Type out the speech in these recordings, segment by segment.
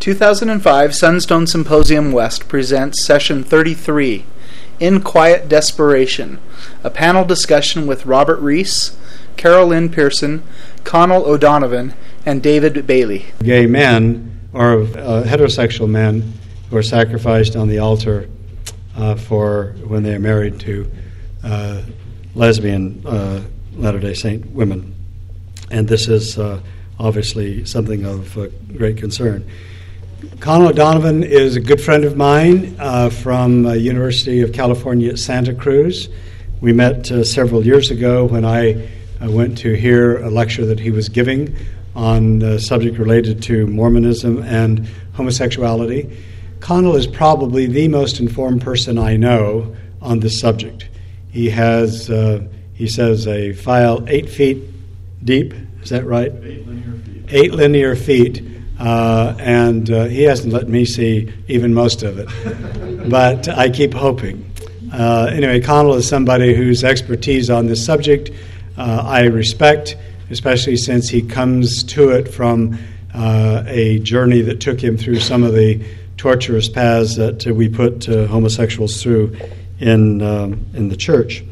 2005 Sunstone Symposium West presents Session 33, In Quiet Desperation, a panel discussion with Robert Rees, Carol Lynn Pearson, Connell O'Donovan, and David Bailey. Gay men, or heterosexual men, who are sacrificed on the altar for when they are married to lesbian Latter-day Saint women. And this is obviously something of great concern. Connell O'Donovan is a good friend of mine from University of California at Santa Cruz. We met several years ago when I went to hear a lecture that he was giving on a subject related to Mormonism and homosexuality. Connell is probably the most informed person I know on this subject. He has, he says, a file 8 feet deep. Is that right? 8 linear feet. 8 linear feet. And he hasn't let me see even most of it. But I keep hoping. Anyway, Connell is somebody whose expertise on this subject I respect, especially since he comes to it from a journey that took him through some of the torturous paths that we put homosexuals through in the church.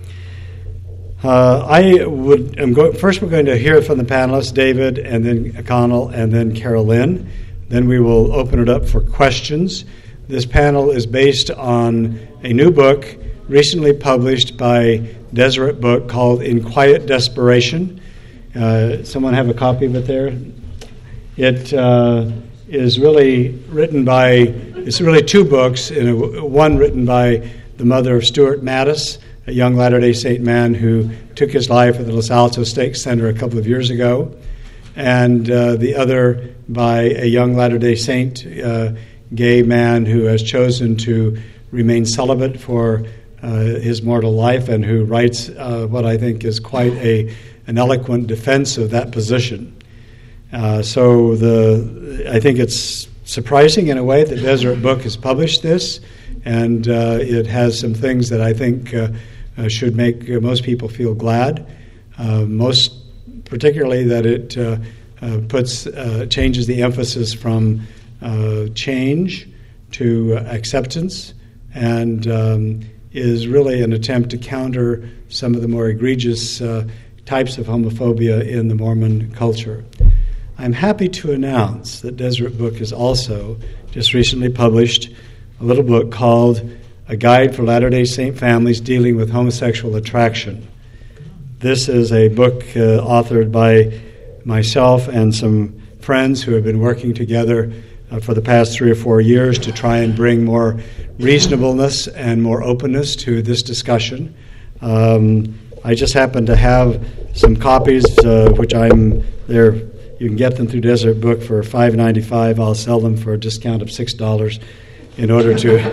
First we're going to hear from the panelists, David, and then Connell, and then Carol Lynn. Then we will open it up for questions. This panel is based on a new book recently published by Deseret Book called In Quiet Desperation. Someone have a copy of it there? It is really written by, it's really 2 books, one written by the mother of Stuart Mattis, a young Latter-day Saint man who took his life at the Los Altos Stake Center a couple of years ago, and the other by a young Latter-day Saint gay man who has chosen to remain celibate for his mortal life and who writes what I think is quite an eloquent defense of that position. I think it's surprising in a way that Deseret Book has published this, and it has some things that I think should make most people feel glad. Most particularly that it changes the emphasis from change to acceptance, and is really an attempt to counter some of the more egregious types of homophobia in the Mormon culture. I'm happy to announce that Deseret Book has also just recently published a little book called A Guide for Latter-day Saint Families Dealing with Homosexual Attraction. This is a book authored by myself and some friends who have been working together for the past 3 or 4 years to try and bring more reasonableness and more openness to this discussion. I just happen to have some copies, which I'm there. You can get them through Deseret Book for $5.95. I'll sell them for a discount of $6 in order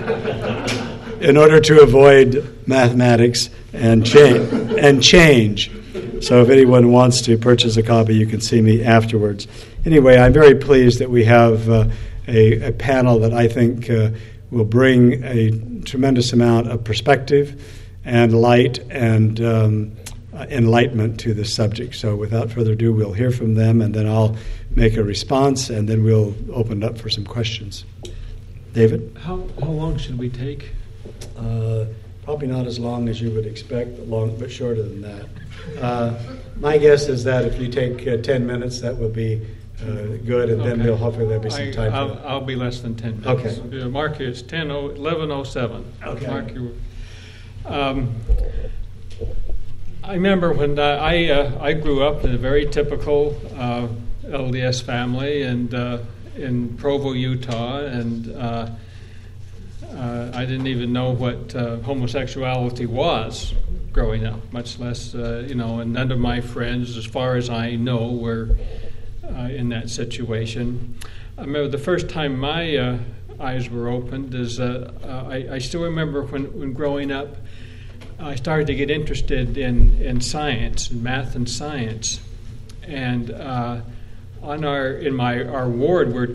to avoid mathematics and change. So if anyone wants to purchase a copy, you can see me afterwards. Anyway, I'm very pleased that we have a panel that I think will bring a tremendous amount of perspective and light and enlightenment to this subject. So without further ado, we'll hear from them, and then I'll make a response, and then we'll open it up for some questions. David? How long should we take? Probably not as long as you would expect, but shorter than that. My guess is that if you take 10 minutes, that will be good, and then hopefully there'll be some time. I'll be less than 10 minutes. Okay. Mark is 11:07. Okay. Mark, I remember when I grew up in a very typical LDS family and in Provo, Utah, and I didn't even know what homosexuality was growing up, much less, and none of my friends, as far as I know, were in that situation. I remember the first time my eyes were opened is I still remember when growing up, I started to get interested in science, in math and science, and in our ward were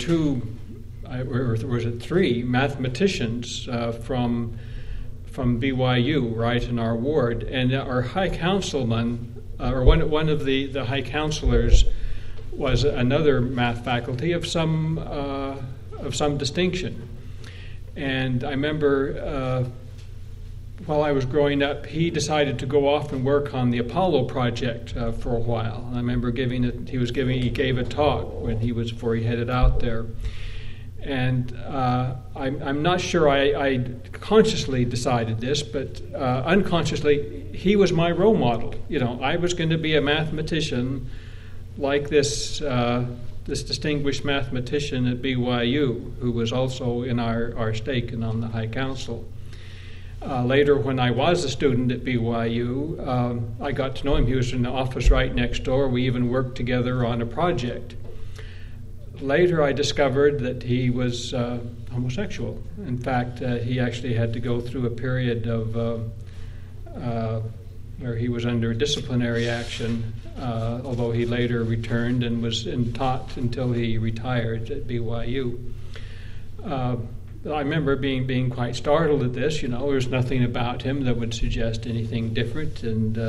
3 mathematicians from BYU, right in our ward, and our high councilman, or one of the high counselors, was another math faculty of some of some distinction. And I remember while I was growing up, he decided to go off and work on the Apollo project for a while. And I remember he gave a talk before he headed out there. And I'm not sure I consciously decided this, but unconsciously, he was my role model. I was going to be a mathematician like this distinguished mathematician at BYU, who was also in our stake and on the High Council. Later, when I was a student at BYU, I got to know him. He was in the office right next door. We even worked together on a project. Later, I discovered that he was homosexual. In fact, he actually had to go through a period of where he was under disciplinary action, although he later returned and was taught until he retired at BYU. I remember being quite startled at this. There was nothing about him that would suggest anything different,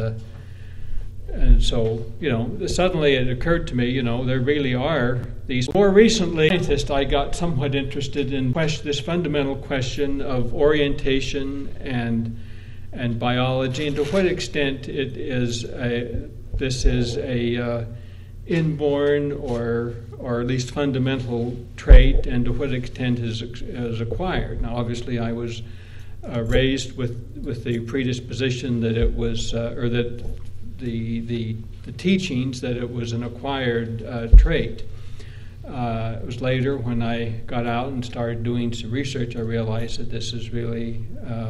and so, suddenly it occurred to me, there really are these. More recently, I got somewhat interested in this fundamental question of orientation and biology, and to what extent this is a inborn or at least fundamental trait, and to what extent is acquired. Now, obviously, I was raised with the predisposition that it was, or that the teachings that it was an acquired trait. It was later when I got out and started doing some research, I realized that this is really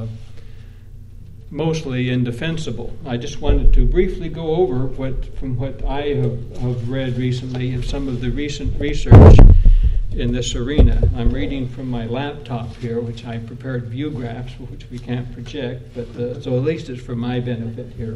mostly indefensible. I just wanted to briefly go over from what I have read recently of some of the recent research in this arena. I'm reading from my laptop here, which I prepared view graphs, which we can't project, but so at least it's for my benefit here.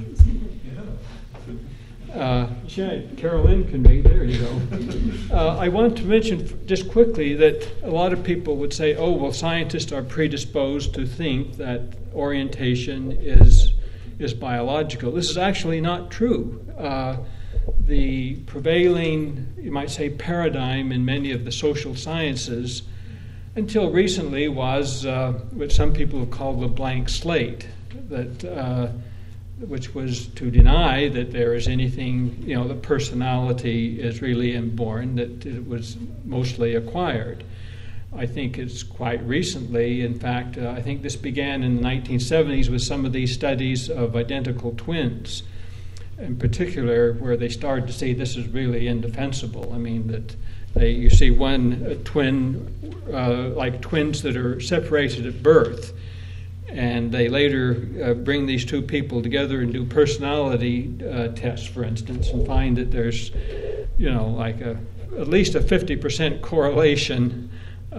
Carolyn can read. There you go. I want to mention just quickly that a lot of people would say, oh, well, scientists are predisposed to think that orientation is biological. This is actually not true. The prevailing, you might say, paradigm in many of the social sciences until recently was what some people have called the blank slate, which was to deny that there is anything, that personality is really inborn, that it was mostly acquired. I think it's quite recently, in fact, I think this began in the 1970s with some of these studies of identical twins, in particular, where they started to see this is really indefensible. I mean, that you see one twin, like twins that are separated at birth, and they later bring these two people together and do personality tests, for instance, and find that there's, like at least a 50% correlation.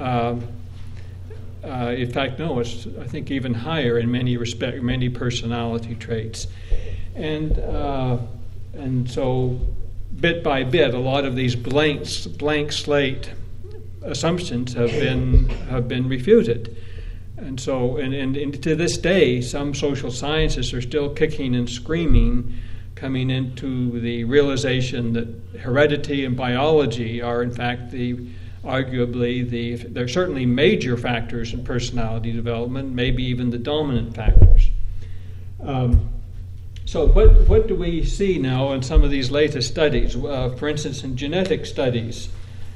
In fact, no, it's I think even higher in many personality traits, and so bit by bit, a lot of these blank slate assumptions have been refuted. And so, and to this day, some social scientists are still kicking and screaming, coming into the realization that heredity and biology are, in fact, they're certainly major factors in personality development, maybe even the dominant factors. So what do we see now in some of these latest studies? For instance, in genetic studies,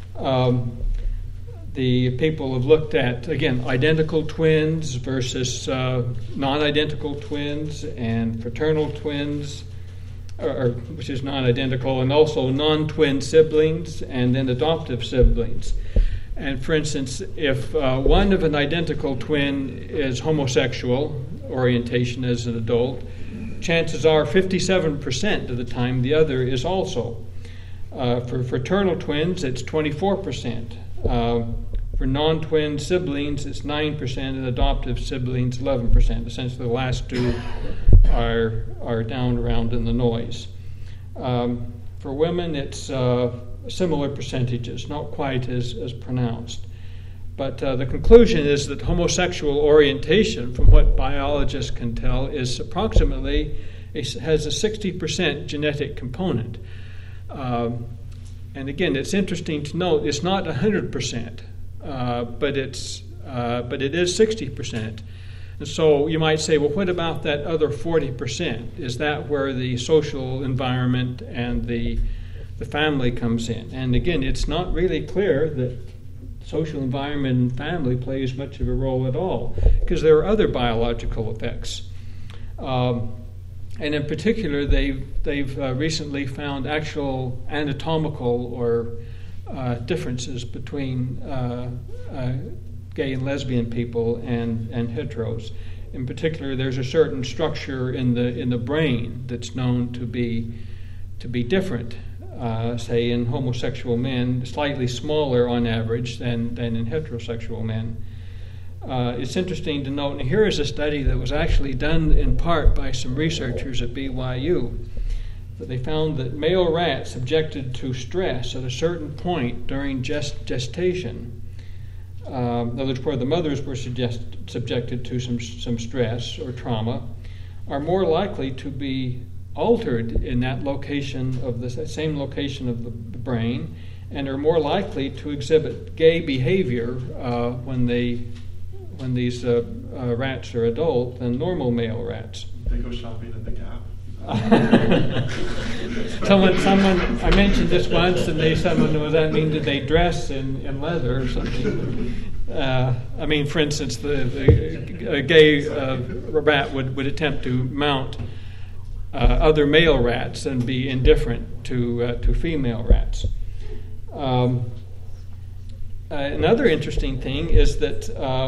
the people have looked at, again, identical twins versus non-identical twins, and fraternal twins, which is non-identical, and also non-twin siblings, and then adoptive siblings. And for instance, if one of an identical twin is homosexual orientation as an adult, chances are 57% of the time the other is also. For fraternal twins, it's 24%. For non-twin siblings, it's 9%, and adoptive siblings, 11%. Essentially, the last two are down around in the noise. For women, it's similar percentages, not quite as pronounced. But the conclusion is that homosexual orientation, from what biologists can tell, is approximately has a 60% genetic component. And again, it's interesting to note it's not 100%. but it is 60%. And so you might say, well, what about that other 40%? Is that where the social environment and the family comes in? And again, it's not really clear that social environment and family plays much of a role at all, because there are other biological effects. And in particular, they've recently found actual anatomical or differences between gay and lesbian people and heteros. In particular, there's a certain structure in the brain that's known to be different. Say in homosexual men, slightly smaller on average than in heterosexual men. It's interesting to note, and here is a study that was actually done in part by some researchers at BYU, that they found that male rats subjected to stress at a certain point during gestation, in other words, where the mothers were subjected to some stress or trauma, are more likely to be altered in that location of the same location of the brain, and are more likely to exhibit gay behavior when these rats are adult than normal male rats. They go shopping at the Gap. Someone, I mentioned this once, and someone, does that mean did they dress in leather or something? I mean, for instance, a gay rat would attempt to mount other male rats and be indifferent to female rats. Another interesting thing is that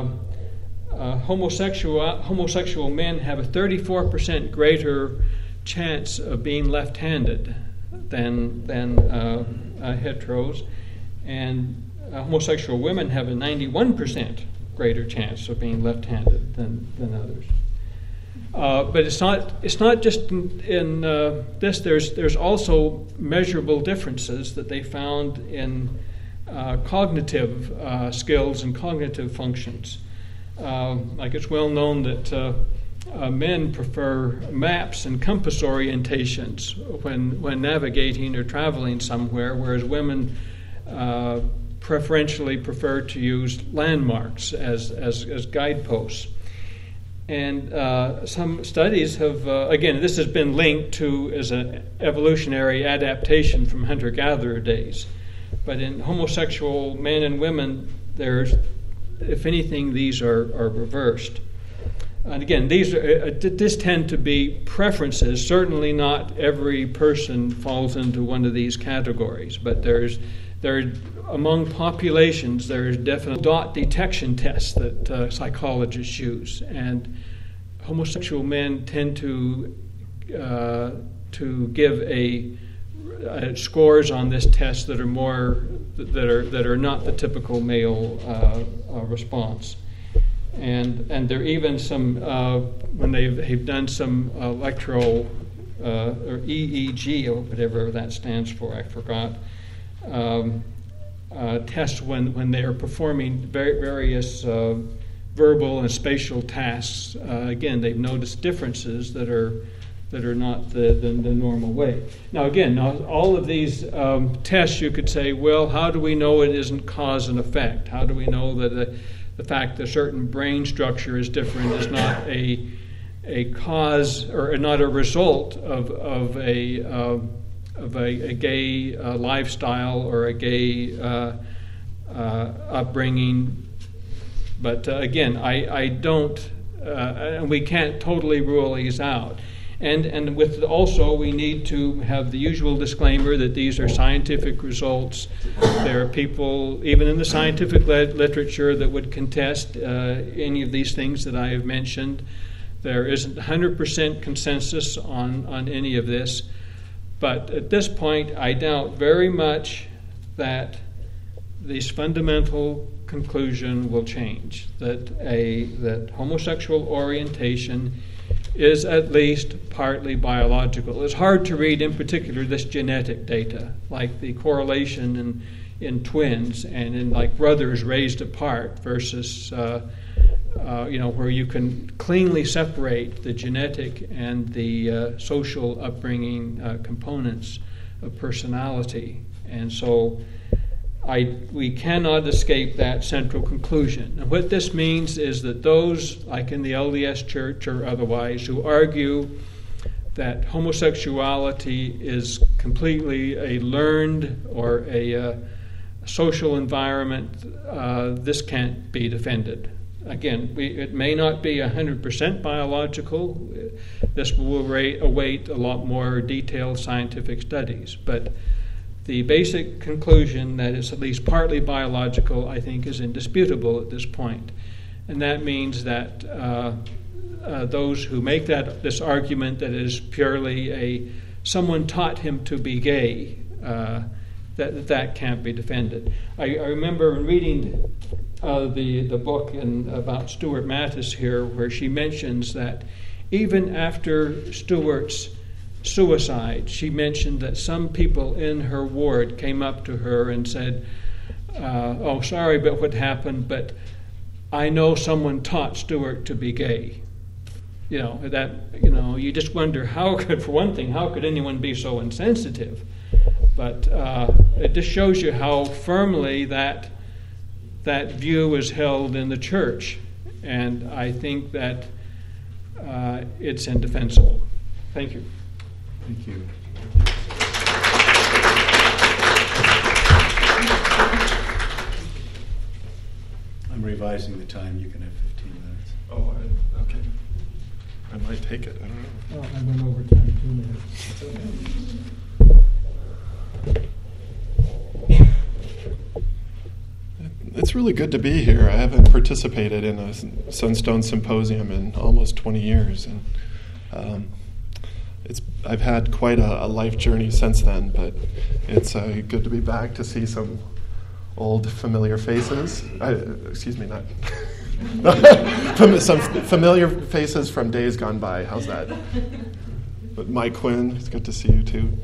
homosexual men have a 34% greater chance of being left-handed than heteros, and homosexual women have a 91% greater chance of being left-handed than others. But it's not just in this. There's also measurable differences that they found in cognitive skills and cognitive functions. Like it's well known that men prefer maps and compass orientations when navigating or traveling somewhere, whereas women preferentially prefer to use landmarks as guideposts. And some studies have, again, this has been linked to as an evolutionary adaptation from hunter-gatherer days. But in homosexual men and women, there's, if anything, these are reversed. And again, these tend to be preferences. Certainly not every person falls into one of these categories, but among populations, there's definite dot detection tests that psychologists use, and homosexual men tend to give scores on this test that are not the typical male response. And there are even some when they've done some electro or EEG or whatever that stands for, I forgot. Tests when they are performing various verbal and spatial tasks. Again, they've noticed differences that are not the normal way. Now, again, all of these tests, you could say, well, how do we know it isn't cause and effect? How do we know that the fact that a certain brain structure is different is not a cause or not a result of a gay lifestyle or a gay upbringing? But again, I don't, and we can't totally rule these out. And with also, we need to have the usual disclaimer that these are scientific results. There are people, even in the scientific literature, that would contest any of these things that I have mentioned. There isn't 100% consensus on any of this. But at this point, I doubt very much that this fundamental conclusion will change, that homosexual orientation is at least partly biological. It's hard to read, in particular, this genetic data, like the correlation in twins and in like brothers raised apart versus where you can cleanly separate the genetic and the social upbringing components of personality. And so we cannot escape that central conclusion. And what this means is that those, like in the LDS Church or otherwise, who argue that homosexuality is completely a learned or a social environment, this can't be defended. Again, it may not be 100% biological. This will await a lot more detailed scientific studies. But the basic conclusion that it's at least partly biological, I think, is indisputable at this point. And that means that those who make this argument that it is purely someone taught him to be gay, that can't be defended. I remember reading the book about Stuart Mattis here, where she mentions that even after Stuart's suicide, she mentioned that some people in her ward came up to her and said, "Oh, sorry about what happened, but I know someone taught Stuart to be gay." You just wonder how could anyone be so insensitive? But it just shows you how firmly that view is held in the church, and I think that it's indefensible. Thank you. Thank you. I'm revising the time. You can have 15 minutes. Oh, okay. I might take it. I don't know. Well, I went over time 2 minutes. It's really good to be here. I haven't participated in a Sunstone Symposium in almost 20 years, and I've had quite a life journey since then, but it's good to be back to see some old familiar faces. Some familiar faces from days gone by. How's that? But Mike Quinn, it's good to see you too.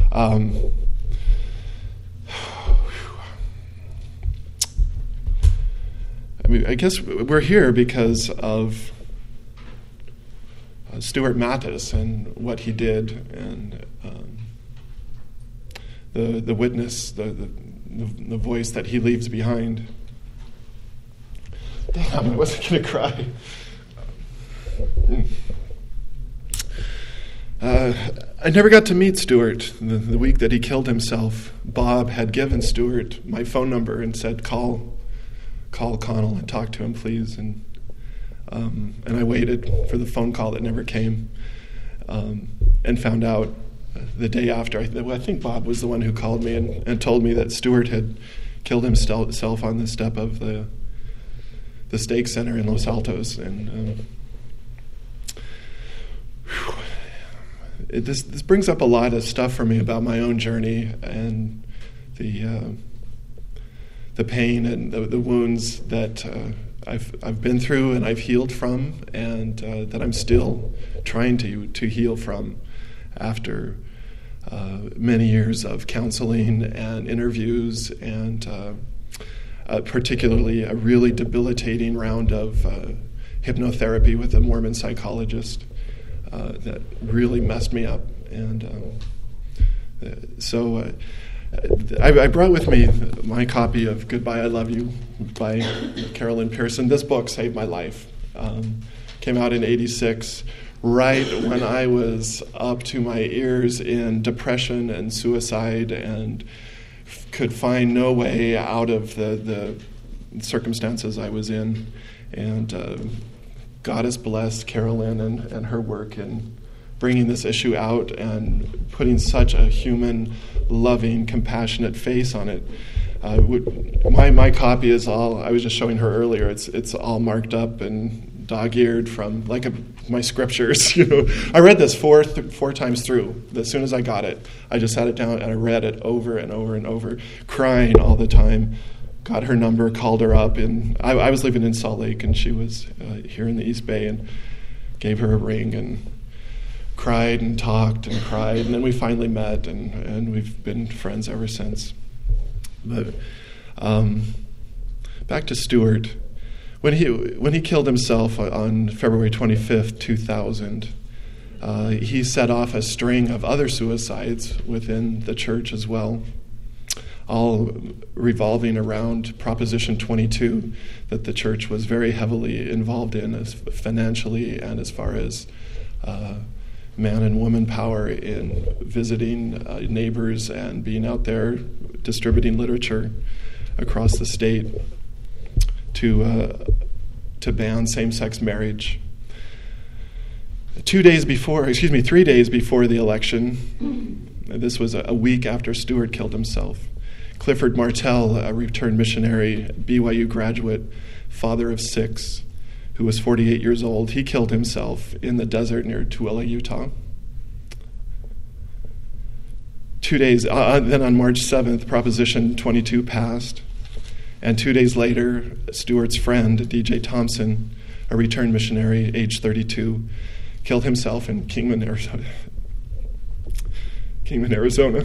I guess we're here because of Stuart Mattis and what he did, and the witness, the voice that he leaves behind. Damn, I wasn't going to cry. I never got to meet Stuart. The week that he killed himself, Bob had given Stuart my phone number and said, call Connell and talk to him, please. And I waited for the phone call that never came, and found out the day after. I think Bob was the one who called me and told me that Stuart had killed himself on the step of the Stake Center in Los Altos. And this brings up a lot of stuff for me about my own journey and the pain and the wounds that I've been through and I've healed from, and that I'm still trying to heal from after many years of counseling and interviews, and particularly a really debilitating round of hypnotherapy with a Mormon psychologist that really messed me up. And so I brought with me my copy of Goodbye, I Love You by Carolyn Pearson. This book saved my life. Came out in '86, right when I was up to my ears in depression and suicide and could find no way out of the circumstances I was in. And God has blessed Carolyn and her work in bringing this issue out and putting such a human, loving, compassionate face on it. My copy is all, I was just showing her earlier, it's all marked up and dog-eared from my scriptures. I read this four times through. As soon as I got it, I just sat it down and I read it over and over and over, crying all the time. Got her number, called her up, and I was living in Salt Lake, and she was here in the East Bay, and gave her a ring and cried and talked and cried, and then we finally met, and we've been friends ever since. But back to Stuart. When he killed himself on February 25th, 2000, he set off a string of other suicides within the church as well. all revolving around Proposition 22 that the church was very heavily involved in, as financially and as far as man and woman power in visiting neighbors and being out there distributing literature across the state to ban same-sex marriage. 3 days before the election, this was a week after Stewart killed himself, Clifford Martell, a returned missionary, BYU graduate, father of 6, who was 48 years old, he killed himself in the desert near Tooele, Utah. 2 days, then on March 7th, Proposition 22 passed. And 2 days later, Stewart's friend, D.J. Thompson, a returned missionary, age 32, killed himself in Kingman, Arizona.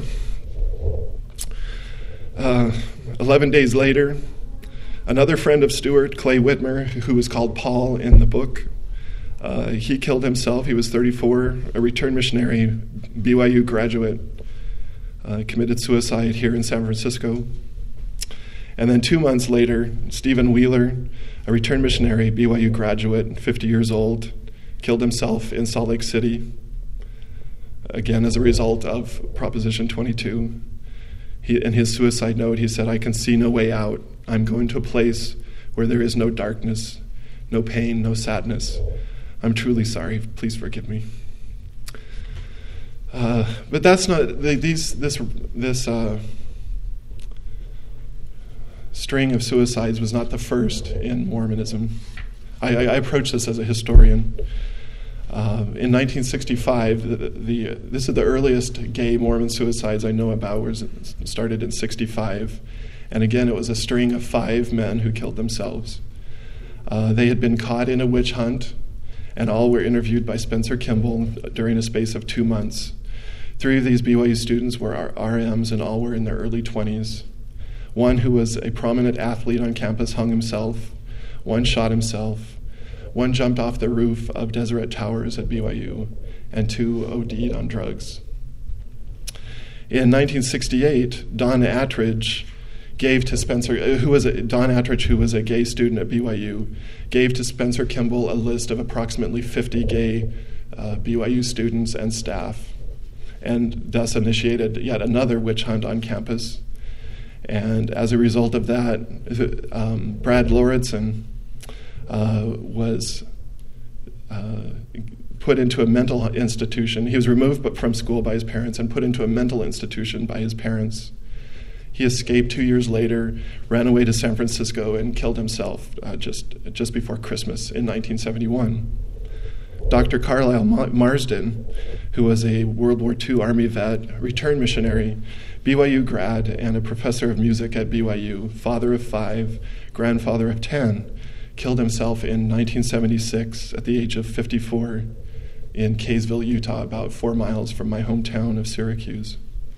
11 days later, another friend of Stewart, Clay Whitmer, who was called Paul in the book, he killed himself. He was 34, a returned missionary, BYU graduate, committed suicide here in San Francisco. And then 2 months later, Stephen Wheeler, a returned missionary, BYU graduate, 50 years old, killed himself in Salt Lake City, again as a result of Proposition 22. In his suicide note, he said, "I can see no way out. I'm going to a place where there is no darkness, no pain, no sadness. I'm truly sorry. Please forgive me." But that's not this string of suicides was not the first in Mormonism. I approach this as a historian. In 1965, this is the earliest gay Mormon suicides I know about, was started in 1965. And again, it was a string of 5 men who killed themselves. They had been caught in a witch hunt, and all were interviewed by Spencer Kimball during a space of 2 months. 3 of these BYU students were RMs, and all were in their early 20s. One who was a prominent athlete on campus hung himself. One shot himself. One jumped off the roof of Deseret Towers at BYU, and 2 OD'd on drugs. In 1968, Don Attridge gave to Spencer, who was a gay student at BYU, gave to Spencer Kimball a list of approximately 50 gay BYU students and staff, and thus initiated yet another witch hunt on campus. And as a result of that, Brad Lauritsen was put into a mental institution. He was removed from school by his parents and put into a mental institution by his parents. He escaped 2 years later, ran away to San Francisco, and killed himself just before Christmas in 1971. Dr. Carlisle Marsden, who was a World War II Army vet, returned missionary, BYU grad, and a professor of music at BYU, father of 5, grandfather of 10, killed himself in 1976 at the age of 54 in Kaysville, Utah, about 4 miles from my hometown of Syracuse.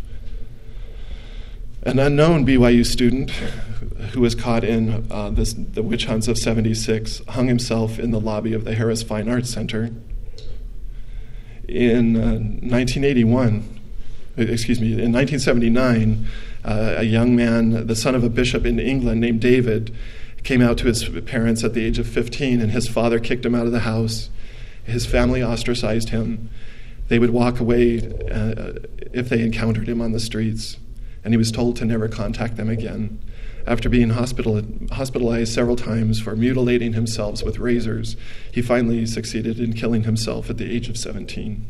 An unknown BYU student who was caught in the witch hunts of 76 hung himself in the lobby of the Harris Fine Arts Center. In 1979, a young man, the son of a bishop in England named David, came out to his parents at the age of 15, and his father kicked him out of the house. His family ostracized him. They would walk away if they encountered him on the streets, and he was told to never contact them again. After being hospitalized several times for mutilating himself with razors, he finally succeeded in killing himself at the age of 17.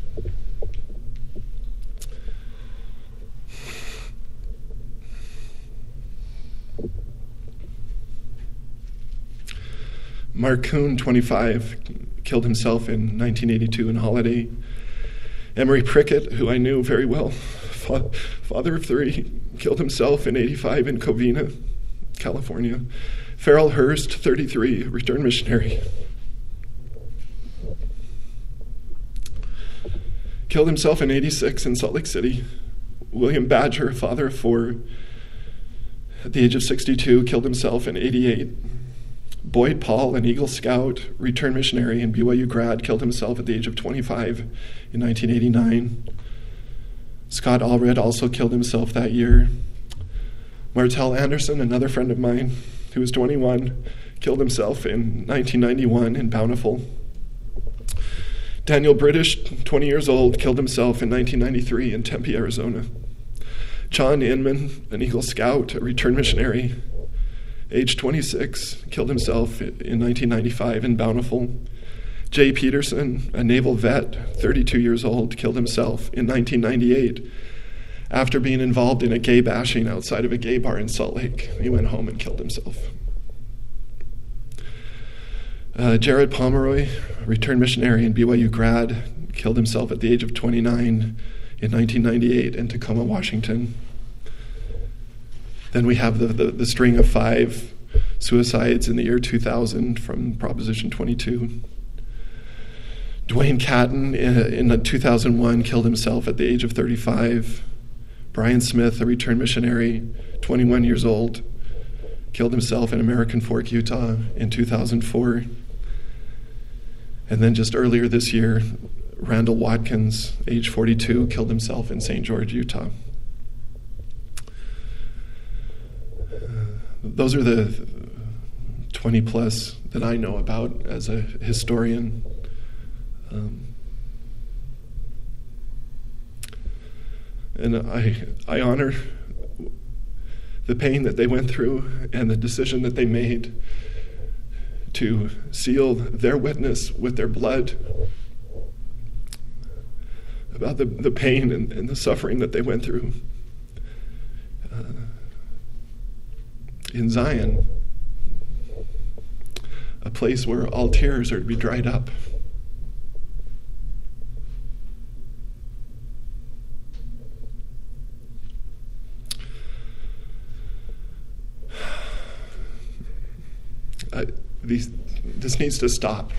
Mark Kuhn, 25, killed himself in 1982 in Holiday. Emery Prickett, who I knew very well, father of 3, killed himself in 85 in Covina, California. Farrell Hurst, 33, returned missionary, killed himself in 86 in Salt Lake City. William Badger, father of 4, at the age of 62, killed himself in 88. Boyd Paul, an Eagle Scout, returned missionary and BYU grad, killed himself at the age of 25 in 1989. Scott Allred also killed himself that year. Martel Anderson, another friend of mine who was 21, killed himself in 1991 in Bountiful. Daniel British, 20 years old, killed himself in 1993 in Tempe, Arizona. John Inman, an Eagle Scout, a return missionary, age 26, killed himself in 1995 in Bountiful. Jay Peterson, a naval vet, 32 years old, killed himself in 1998 after being involved in a gay bashing outside of a gay bar in Salt Lake. He went home and killed himself. Jared Pomeroy, return missionary and BYU grad, killed himself at the age of 29 in 1998 in Tacoma, Washington. Then we have the string of 5 suicides in the year 2000 from Proposition 22. Dwayne Catton in 2001 killed himself at the age of 35. Brian Smith, a return missionary, 21 years old, killed himself in American Fork, Utah in 2004. And then just earlier this year, Randall Watkins, age 42, killed himself in St. George, Utah. Those are the 20 plus that I know about as a historian. And I honor the pain that they went through and the decision that they made to seal their witness with their blood about the pain and the suffering that they went through. In Zion, a place where all tears are to be dried up. This needs to stop.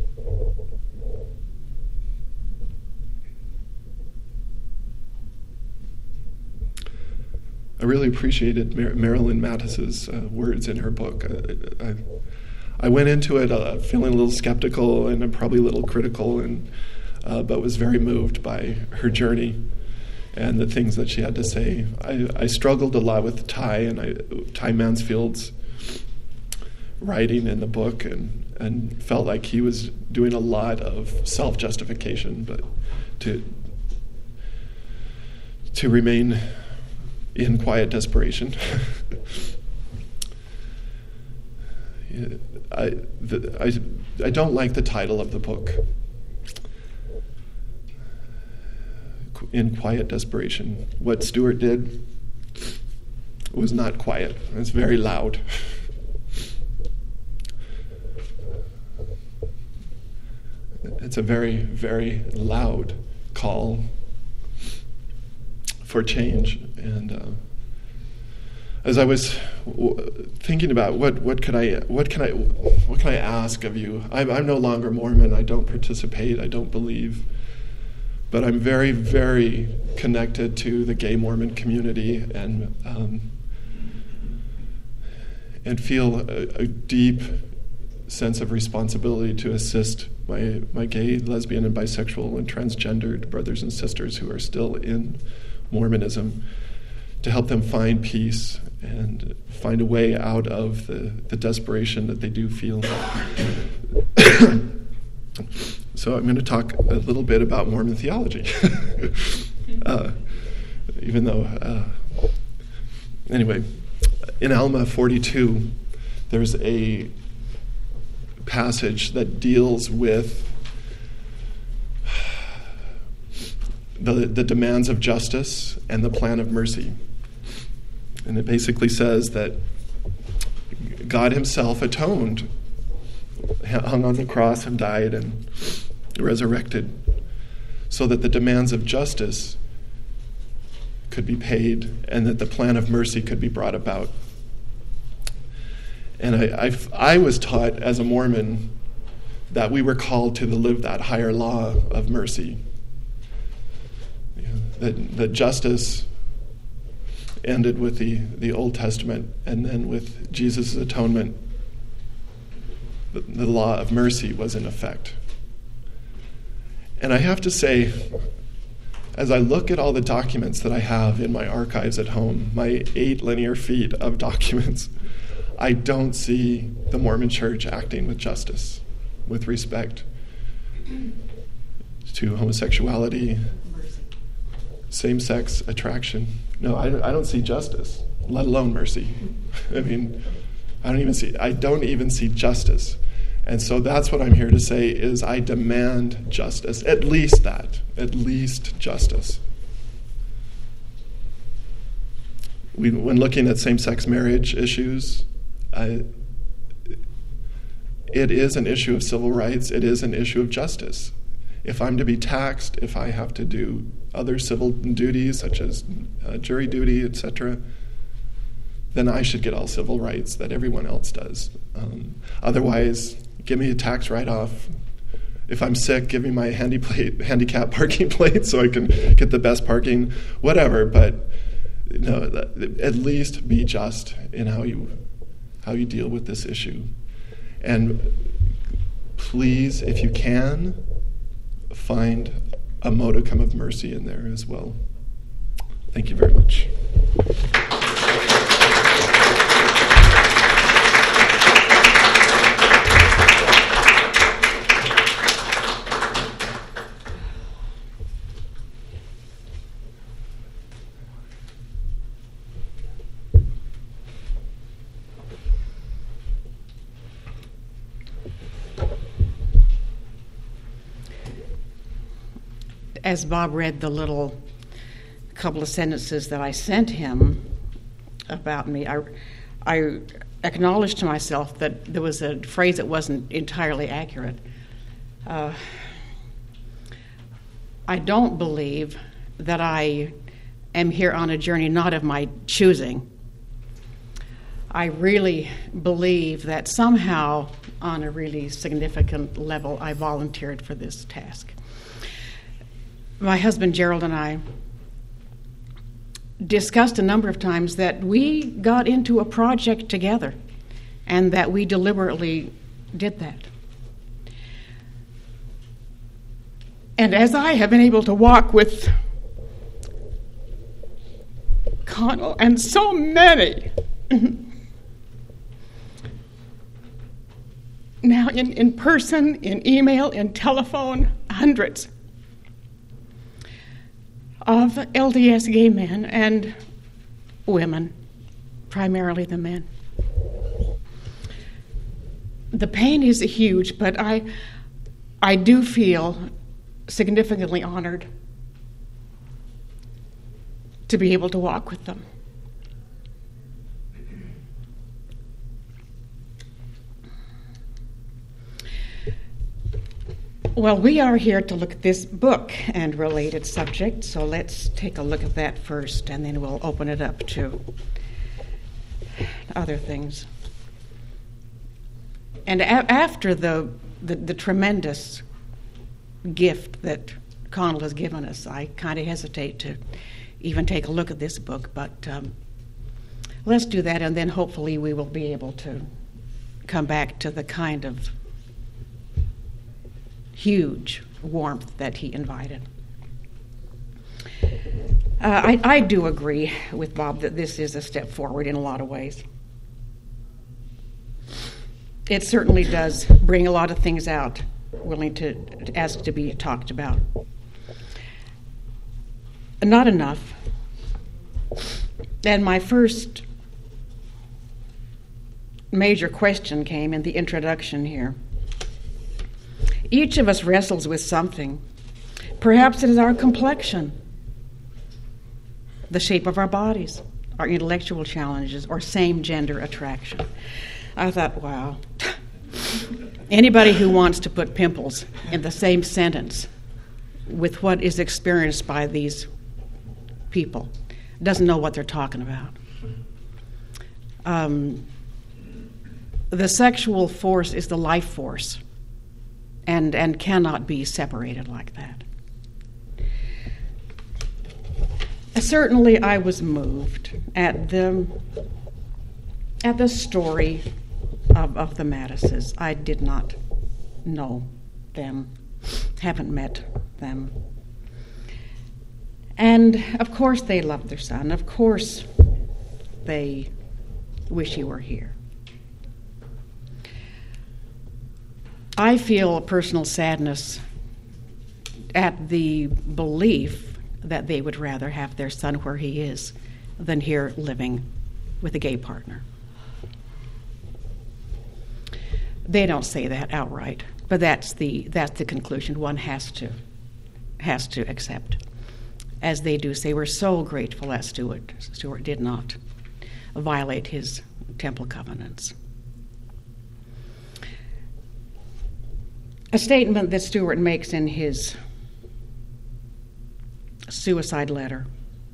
I really appreciated Marilyn Mattis's words in her book. I went into it feeling a little skeptical and probably a little critical, but was very moved by her journey and the things that she had to say. I struggled a lot with Ty Mansfield's writing in the book and felt like he was doing a lot of self-justification, but to remain in quiet desperation. I don't like the title of the book, In Quiet Desperation. What Stuart did was not quiet. It was very loud. It's a very, very loud call for change. And as I was thinking about what can I ask of you? I'm no longer Mormon. I don't participate. I don't believe. But I'm very, very connected to the gay Mormon community and feel a deep sense of responsibility to assist my gay, lesbian, and bisexual and transgendered brothers and sisters who are still in Mormonism, to help them find peace and find a way out of the desperation that they do feel. So I'm going to talk a little bit about Mormon theology. Even though, anyway, in Alma 42, there's a passage that deals with the demands of justice and the plan of mercy. And it basically says that God himself atoned, hung on the cross and died and resurrected, so that the demands of justice could be paid and that the plan of mercy could be brought about. And I was taught as a Mormon that we were called to live that higher law of mercy. That justice ended with the Old Testament, and then with Jesus' atonement, the law of mercy was in effect. And I have to say, as I look at all the documents that I have in my archives at home, my 8 linear feet of documents, I don't see the Mormon Church acting with justice, with respect to homosexuality, same-sex attraction. No, I don't see justice, let alone mercy. I mean, I don't even see justice. And so that's what I'm here to say is I demand justice, at least justice. When looking at same-sex marriage issues, it is an issue of civil rights. It is an issue of justice. If I'm to be taxed, if I have to do other civil duties such as jury duty, etc., then I should get all civil rights that everyone else does. Otherwise, give me a tax write-off. If I'm sick, give me my handicap parking plate so I can get the best parking, whatever. But at least be just in how you deal with this issue. And please, if you can, find a modicum of mercy in there as well. Thank you very much. As Bob read the little couple of sentences that I sent him about me, I acknowledged to myself that there was a phrase that wasn't entirely accurate. I don't believe that I am here on a journey not of my choosing. I really believe that somehow, on a really significant level, I volunteered for this task. My husband Gerald and I discussed a number of times that we got into a project together and that we deliberately did that. And as I have been able to walk with Connell and so many now in person, in email, in telephone, hundreds of LDS gay men and women, primarily the men. The pain is huge, but I do feel significantly honored to be able to walk with them. Well, we are here to look at this book and related subjects, so let's take a look at that first, and then we'll open it up to other things. And after the tremendous gift that Connell has given us, I kind of hesitate to even take a look at this book, but let's do that, and then hopefully we will be able to come back to the kind of huge warmth that he invited. I do agree with Bob that this is a step forward in a lot of ways. It certainly does bring a lot of things out, willing to ask to be talked about. Not enough. And my first major question came in the introduction here. Each of us wrestles with something. Perhaps it is our complexion, the shape of our bodies, our intellectual challenges, or same-gender attraction. I thought, wow. Anybody who wants to put pimples in the same sentence with what is experienced by these people doesn't know what they're talking about. The sexual force is the life force. And cannot be separated like that. Certainly, I was moved at the story of the Mattises. I did not know them, haven't met them. And of course they love their son. Of course they wish he were here. I feel a personal sadness at the belief that they would rather have their son where he is than here living with a gay partner. They don't say that outright, but that's the conclusion one has to accept. As they do say, we're so grateful that Stuart did not violate his temple covenants. A statement that Stuart makes in his suicide letter: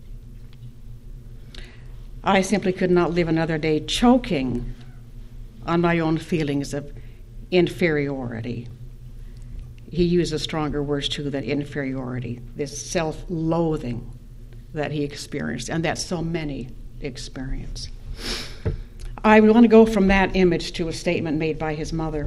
I simply could not live another day choking on my own feelings of inferiority. He uses stronger words too than inferiority, this self-loathing that he experienced, and that so many experience. I want to go from that image to a statement made by his mother.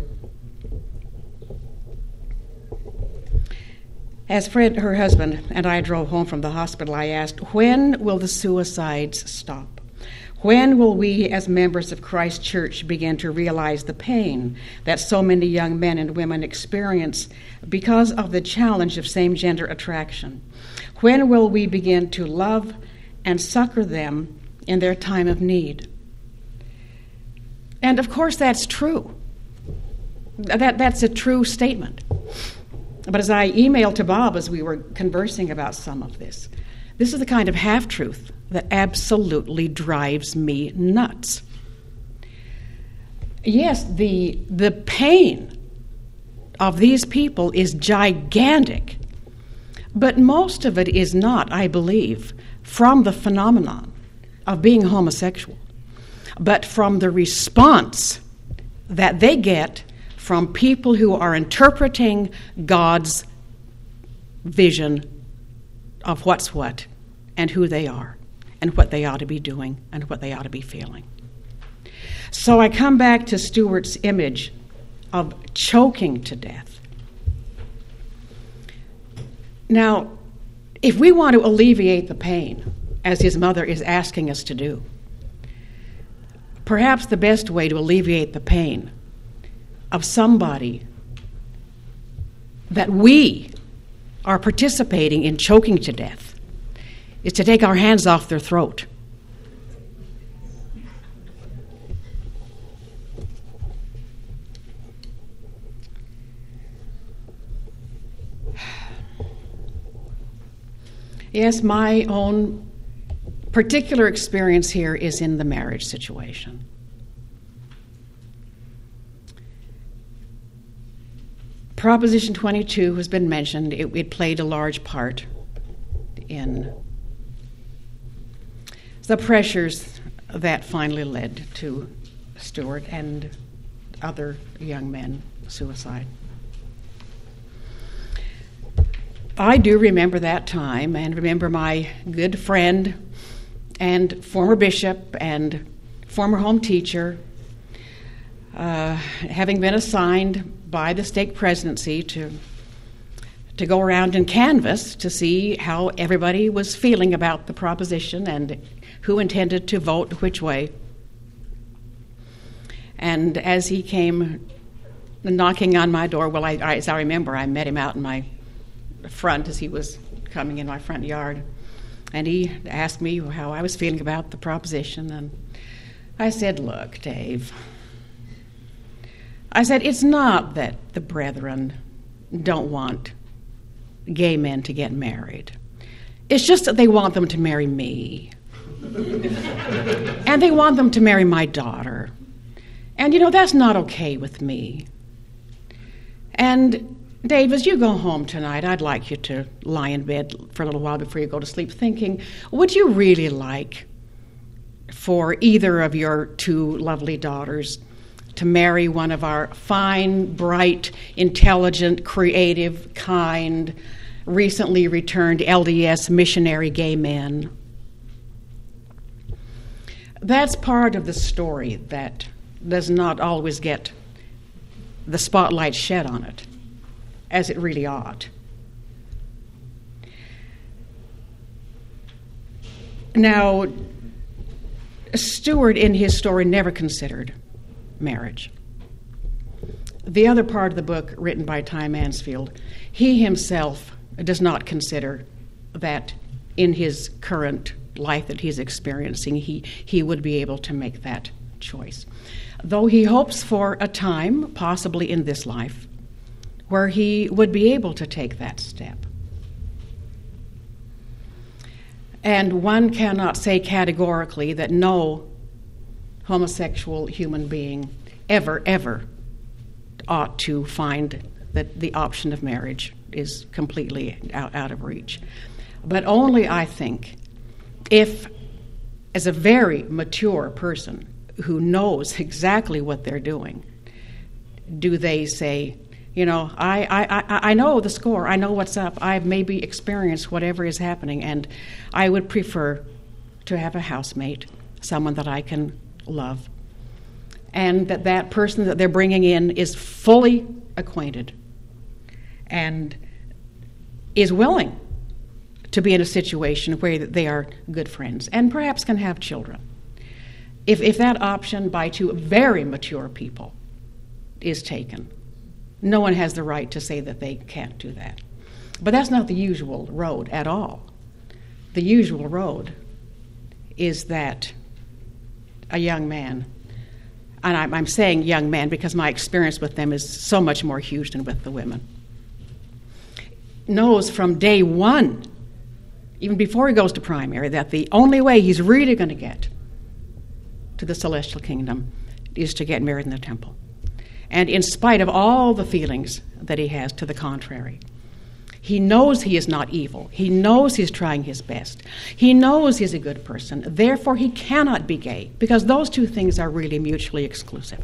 As Fred, her husband, and I drove home from the hospital, I asked, when will the suicides stop? When will we, as members of Christ Church, begin to realize the pain that so many young men and women experience because of the challenge of same-gender attraction? When will we begin to love and succor them in their time of need? And of course that's true. That's a true statement. But as I emailed to Bob as we were conversing about some of this is the kind of half-truth that absolutely drives me nuts. Yes, the pain of these people is gigantic, but most of it is not, I believe, from the phenomenon of being homosexual, but from the response that they get from people who are interpreting God's vision of what's what and who they are and what they ought to be doing and what they ought to be feeling. So I come back to Stuart's image of choking to death. Now, if we want to alleviate the pain, as his mother is asking us to do, perhaps the best way to alleviate the pain of somebody that we are participating in choking to death is to take our hands off their throat. Yes, my own particular experience here is in the marriage situation. Proposition 22 has been mentioned. It played a large part in the pressures that finally led to Stuart and other young men suicide. I do remember that time and remember my good friend and former bishop and former home teacher having been assigned by the stake presidency to go around and canvass to see how everybody was feeling about the proposition and who intended to vote which way. And as he came knocking on my door, as I remember, I met him out in my front as he was coming in my front yard. And he asked me how I was feeling about the proposition. And I said, look, Dave, I said, it's not that the brethren don't want gay men to get married. It's just that they want them to marry me. And they want them to marry my daughter. And, that's not okay with me. And, Dave, as you go home tonight, I'd like you to lie in bed for a little while before you go to sleep thinking, would you really like for either of your two lovely daughters to marry one of our fine, bright, intelligent, creative, kind, recently returned LDS missionary gay men? That's part of the story that does not always get the spotlight shed on it as it really ought. Now, Stewart in his story never considered marriage. The other part of the book, written by Ty Mansfield, he himself does not consider that in his current life that he's experiencing, he would be able to make that choice. Though he hopes for a time, possibly in this life, where he would be able to take that step. And one cannot say categorically that no homosexual human being ever ought to find that the option of marriage is completely out of reach. But only, I think, if, as a very mature person who knows exactly what they're doing, do they say, you know, I know the score, I know what's up, I've maybe experienced whatever is happening, and I would prefer to have a housemate, someone that I can love, and that person that they're bringing in is fully acquainted and is willing to be in a situation where they are good friends and perhaps can have children. If that option by two very mature people is taken, no one has the right to say that they can't do that. But that's not the usual road at all. The usual road is that a young man, and I'm saying young man because my experience with them is so much more huge than with the women, knows from day one, even before he goes to primary, that the only way he's really going to get to the celestial kingdom is to get married in the temple. And in spite of all the feelings that he has to the contrary, he knows he is not evil. He knows he's trying his best. He knows he's a good person. Therefore, he cannot be gay, because those two things are really mutually exclusive.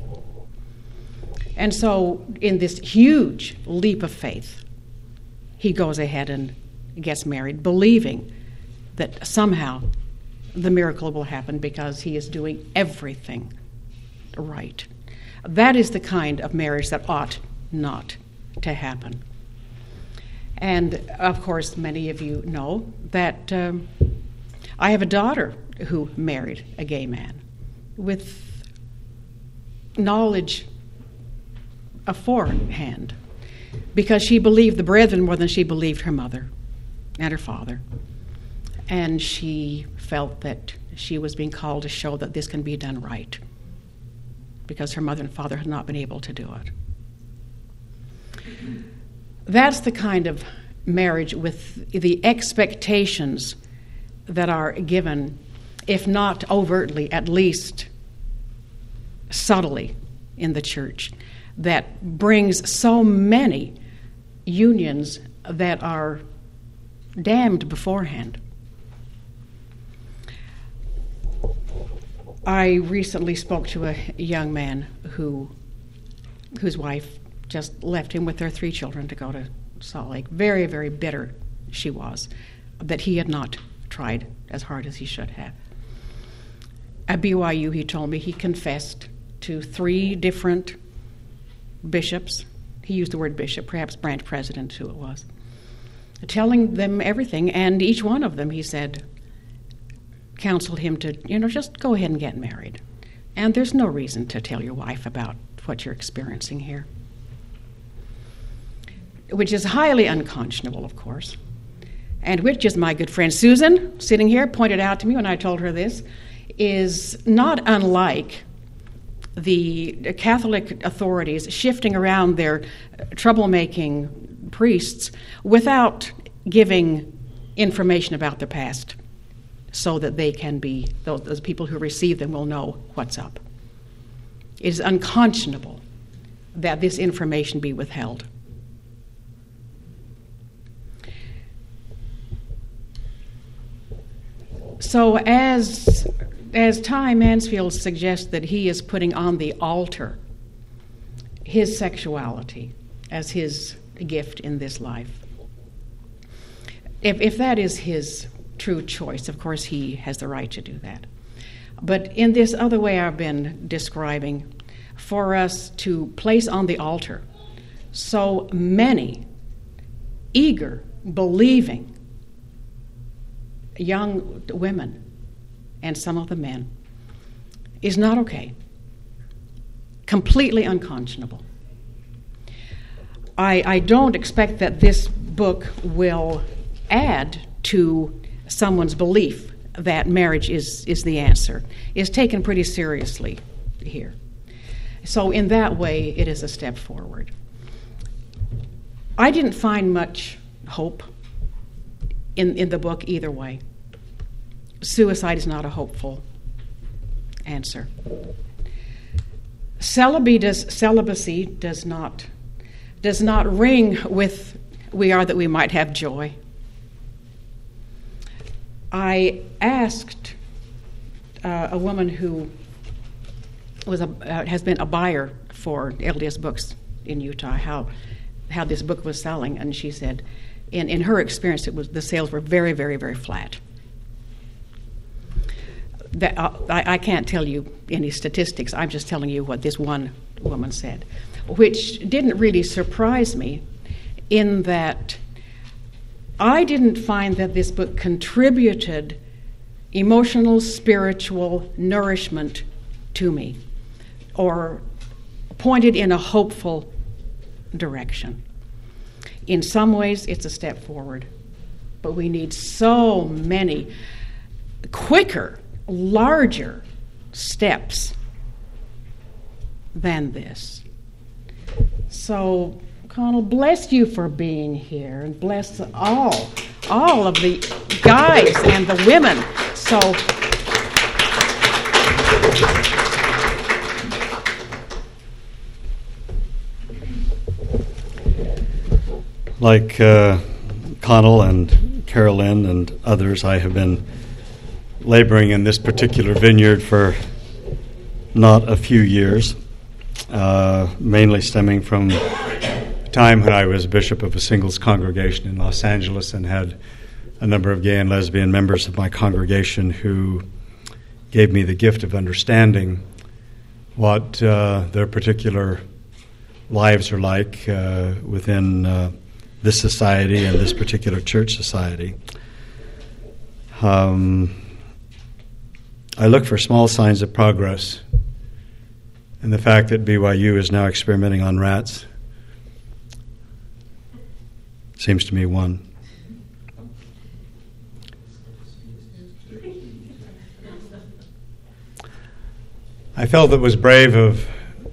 And so, in this huge leap of faith, he goes ahead and gets married, believing that somehow the miracle will happen because he is doing everything right. That is the kind of marriage that ought not to happen. And, of course, many of you know that I have a daughter who married a gay man with knowledge aforehand, because she believed the brethren more than she believed her mother and her father. And she felt that she was being called to show that this can be done right, because her mother and father had not been able to do it. That's the kind of marriage with the expectations that are given, if not overtly, at least subtly in the church, that brings so many unions that are damned beforehand. I recently spoke to a young man whose wife just left him with their 3 children to go to Salt Lake. Very, very bitter she was that he had not tried as hard as he should have. At BYU, he told me he confessed to 3 different bishops. He used the word bishop, perhaps branch president, who it was, telling them everything, and each one of them, he said, counseled him to, just go ahead and get married. And there's no reason to tell your wife about what you're experiencing here. Which is highly unconscionable, of course. And which, as my good friend Susan, sitting here, pointed out to me when I told her this, is not unlike the Catholic authorities shifting around their troublemaking priests without giving information about their past, so that they can be, those people who receive them will know what's up. It is unconscionable that this information be withheld. So as Ty Mansfield suggests that he is putting on the altar his sexuality as his gift in this life, if that is his true choice, of course he has the right to do that. But in this other way I've been describing, for us to place on the altar so many eager, believing young women and some of the men is not okay. Completely unconscionable. I don't expect that this book will add to someone's belief that marriage is the answer. It's taken pretty seriously here. So in that way, it is a step forward. I didn't find much hope in the book either way. Suicide is not a hopeful answer. Celibacy does not ring with "we are that we might have joy." I asked a woman who has been a buyer for LDS Books in Utah how this book was selling, and she said, in her experience, the sales were very, very, very flat. I can't tell you any statistics. I'm just telling you what this one woman said, which didn't really surprise me, in that I didn't find that this book contributed emotional, spiritual nourishment to me or pointed in a hopeful direction. In some ways, it's a step forward, but we need so many quicker, larger steps than this. So, Connell, bless you for being here, and bless all of the guys and the women. So, like Connell and Carolyn and others, I have been laboring in this particular vineyard for not a few years, mainly stemming from the time when I was bishop of a singles congregation in Los Angeles and had a number of gay and lesbian members of my congregation who gave me the gift of understanding what their particular lives are like within this society and this particular church society. I look for small signs of progress, and the fact that BYU is now experimenting on rats seems to me one. I felt it was brave of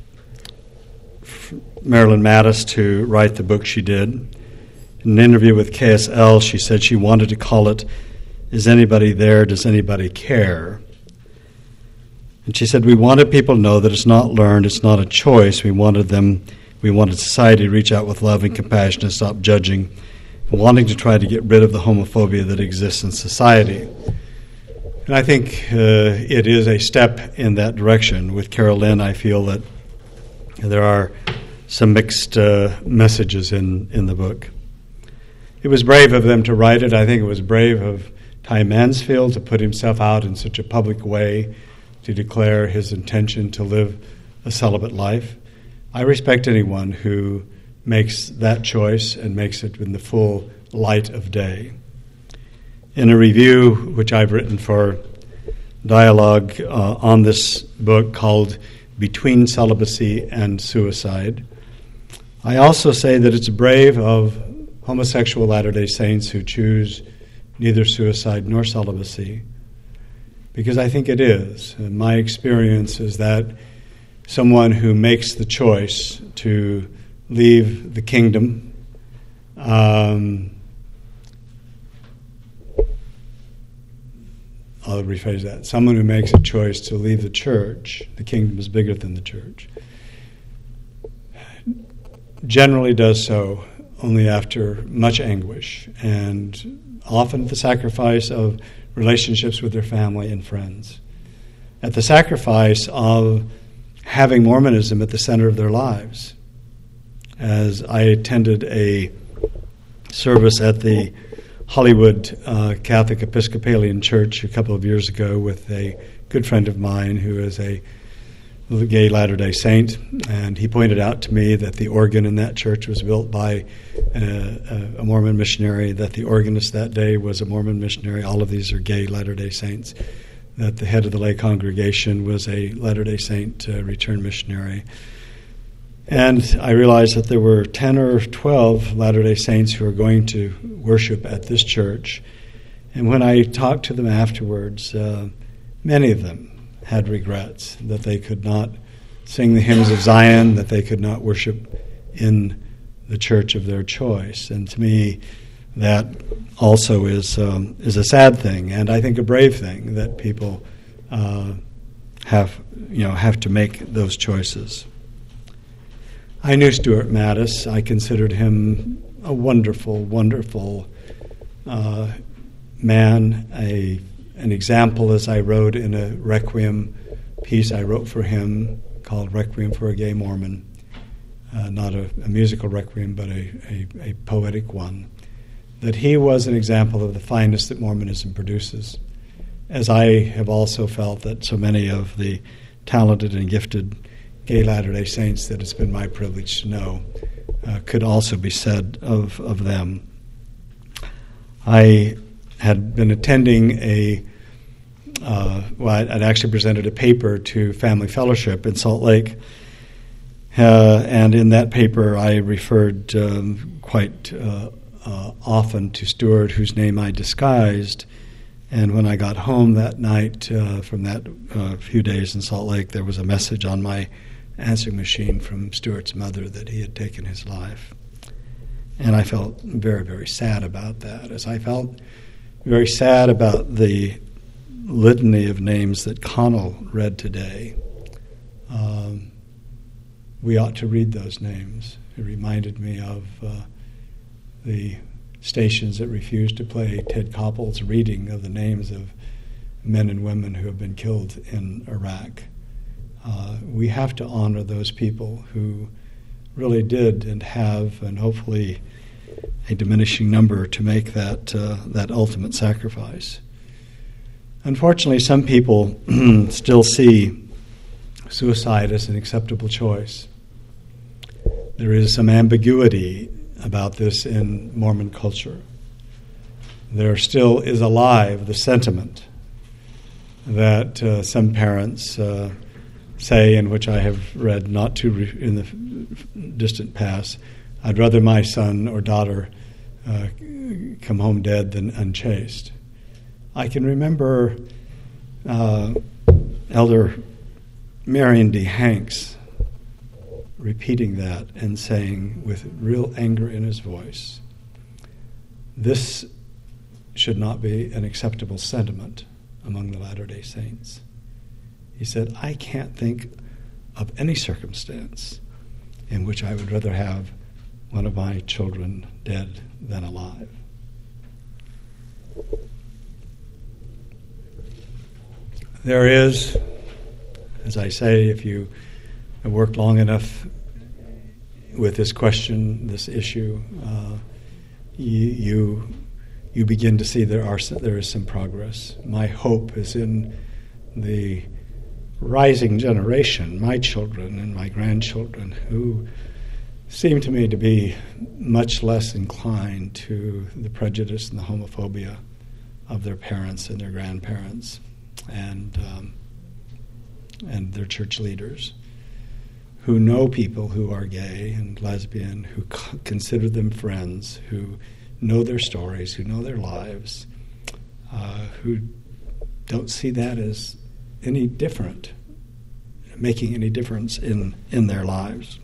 Marilyn Mattis to write the book she did. In an interview with KSL, she said she wanted to call it, "Is Anybody There? Does Anybody Care?" And she said, we wanted people to know that it's not learned, it's not a choice. We wanted society to reach out with love and compassion and stop judging, wanting to try to get rid of the homophobia that exists in society. And I think it is a step in that direction. With Carolyn, I feel that there are some mixed messages in the book. It was brave of them to write it. I think it was brave of Ty Mansfield to put himself out in such a public way to declare his intention to live a celibate life. I respect anyone who makes that choice and makes it in the full light of day. In a review which I've written for Dialogue on this book called Between Celibacy and Suicide, I also say that it's brave of homosexual Latter-day Saints who choose neither suicide nor celibacy, because I think it is. And my experience is that someone who makes the choice to leave the kingdom I'll rephrase that. Someone who makes a choice to leave the church, the kingdom is bigger than the church, generally does so only after much anguish and often at the sacrifice of relationships with their family and friends, at the sacrifice of having Mormonism at the center of their lives. As I attended a service at the Hollywood Catholic Episcopalian Church a couple of years ago with a good friend of mine who is a gay Latter-day Saint, and he pointed out to me that the organ in that church was built by a Mormon missionary, that the organist that day was a Mormon missionary. All of these are gay Latter-day Saints. that the head of the lay congregation was a Latter-day Saint returned missionary. And I realized that there were 10 or 12 Latter-day Saints who were going to worship at this church. And when I talked to them afterwards, many of them had regrets that they could not sing the hymns of Zion, that they could not worship in the church of their choice. And to me, that also is a sad thing, and I think a brave thing, that people have to make those choices. I knew Stuart Mattis. I considered him a wonderful, wonderful man, an example, as I wrote in a Requiem piece I wrote for him called Requiem for a Gay Mormon. Not a musical requiem, but a poetic one. That he was an example of the fineness that Mormonism produces, as I have also felt that so many of the talented and gifted gay Latter-day Saints that it's been my privilege to know could also be said of them. I had been attending I'd actually presented a paper to Family Fellowship in Salt Lake, and in that paper I referred quite often to Stuart, whose name I disguised. And when I got home that night from that few days in Salt Lake, there was a message on my answering machine from Stuart's mother that he had taken his life. And I felt very, very sad about that, as I felt very sad about the litany of names that Connell read today. We ought to read those names. It reminded me of the stations that refused to play Ted Koppel's reading of the names of men and women who have been killed in Iraq. We have to honor those people who really did and have, and hopefully a diminishing number, to make that ultimate sacrifice. Unfortunately, some people still see suicide as an acceptable choice. There is some ambiguity about this in Mormon culture. There still is alive the sentiment that some parents say, and which I have read not too in the distant past, I'd rather my son or daughter come home dead than unchaste. I can remember Elder Marion D. Hanks repeating that and saying with real anger in his voice, this should not be an acceptable sentiment among the Latter-day Saints. He said, I can't think of any circumstance in which I would rather have one of my children dead than alive. There is, as I say, if you have worked long enough with this question, this issue, you begin to see there is some progress. My hope is in the rising generation, my children and my grandchildren, who seem to me to be much less inclined to the prejudice and the homophobia of their parents and their grandparents and their church leaders, who know people who are gay and lesbian, who consider them friends, who know their stories, who know their lives, who don't see that as any different, making any difference in their lives.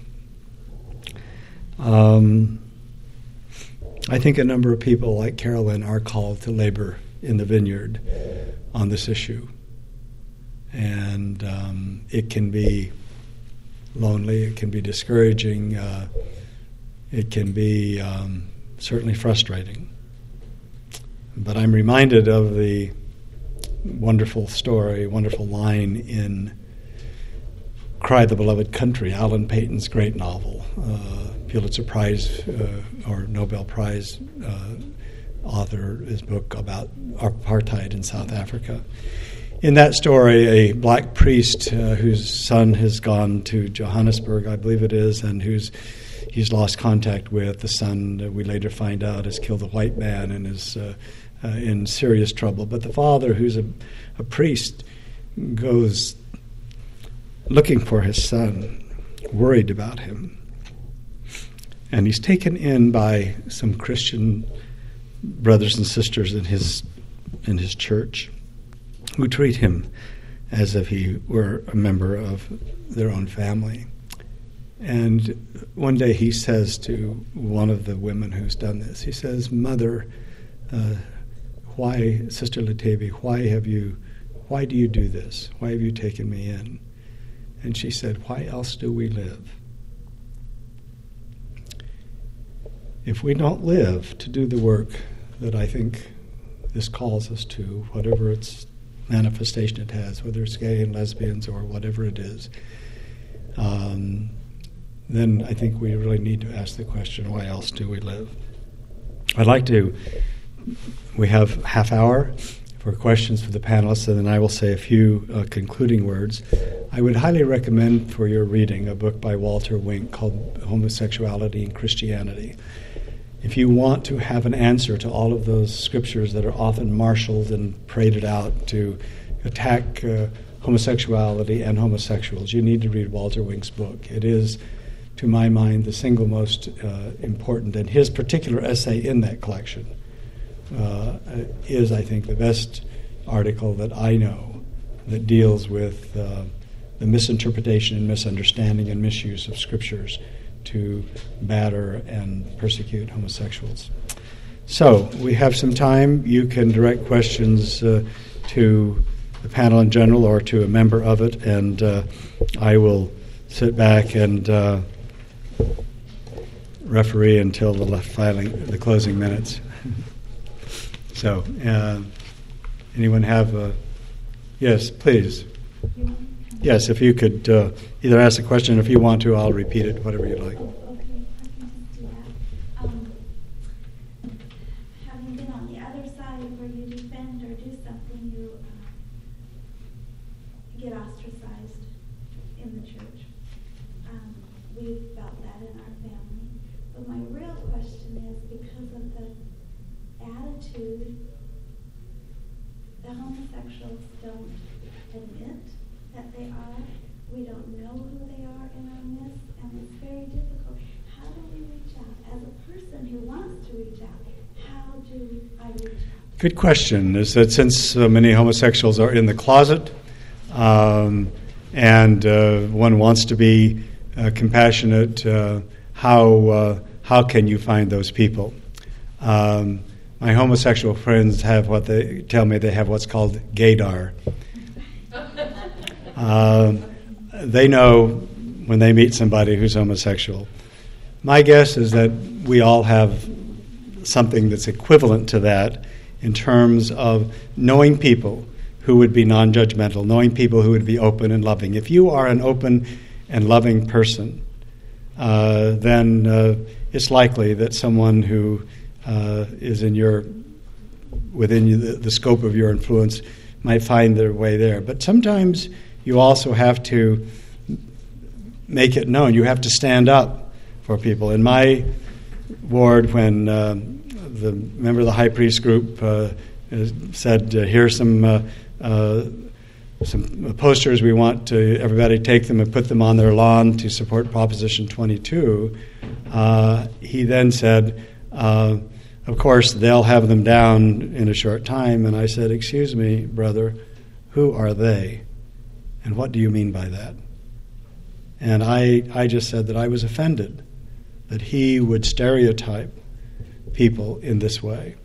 I think a number of people like Carolyn are called to labor in the vineyard on this issue. And it can be lonely, it can be discouraging, it can be certainly frustrating. But I'm reminded of the wonderful story, wonderful line in Cry the Beloved Country, Alan Paton's great novel, Pulitzer Prize or Nobel Prize author, his book about apartheid in South Africa. In that story, a black priest whose son has gone to Johannesburg, I believe it is, and he's lost contact with. The son, we later find out, has killed a white man and is in serious trouble. But the father, who's a priest, goes looking for his son, worried about him. And he's taken in by some Christian brothers and sisters in his church who treat him as if he were a member of their own family. And one day he says to one of the women who's done this, he says, "Mother, why, Sister Latavia, why do you do this? Why have you taken me in?" And she said, "Why else do we live? If we don't live to do the work that I think this calls us to, whatever its manifestation it has, whether it's gay and lesbians or whatever it is, then I think we really need to ask the question, why else do we live?" We have half hour for questions for the panelists, and then I will say a few concluding words. I would highly recommend for your reading a book by Walter Wink called Homosexuality and Christianity. If you want to have an answer to all of those scriptures that are often marshaled and paraded out to attack homosexuality and homosexuals, you need to read Walter Wink's book. It is, to my mind, the single most important, and his particular essay in that collection is, I think, the best article that I know that deals with the misinterpretation and misunderstanding and misuse of scriptures to batter and persecute homosexuals. So we have some time. You can direct questions to the panel in general or to a member of it, and I will sit back and referee until the closing minutes. So, anyone have a... Yes, please. Yes, if you could either ask a question, or if you want to, I'll repeat it, whatever you'd like. Okay, I can just do that. Having been on the other side where you defend or do something, you get ostracized in the church. We've felt that in our family. But my real question is, because of the attitude, the homosexuals don't admit that they are. We don't know who they are in our midst, and it's very difficult. How do we reach out? As a person who wants to reach out, how do I reach out? Good question. Is that since so many homosexuals are in the closet, and one wants to be compassionate, how can you find those people? My homosexual friends have what they tell me they have what's called gaydar. They know when they meet somebody who's homosexual. My guess is that we all have something that's equivalent to that in terms of knowing people who would be non-judgmental, knowing people who would be open and loving. If you are an open and loving person, then it's likely that someone who is within the scope of your influence might find their way there. But sometimes you also have to make it known. You have to stand up for people. In my ward, when the member of the high priest group said, "Here's some posters. We want everybody take them and put them on their lawn to support Proposition 22," he then said, "Of course, they'll have them down in a short time." And I said, "Excuse me, brother, who are they? And what do you mean by that?" And I just said that I was offended that he would stereotype people in this way.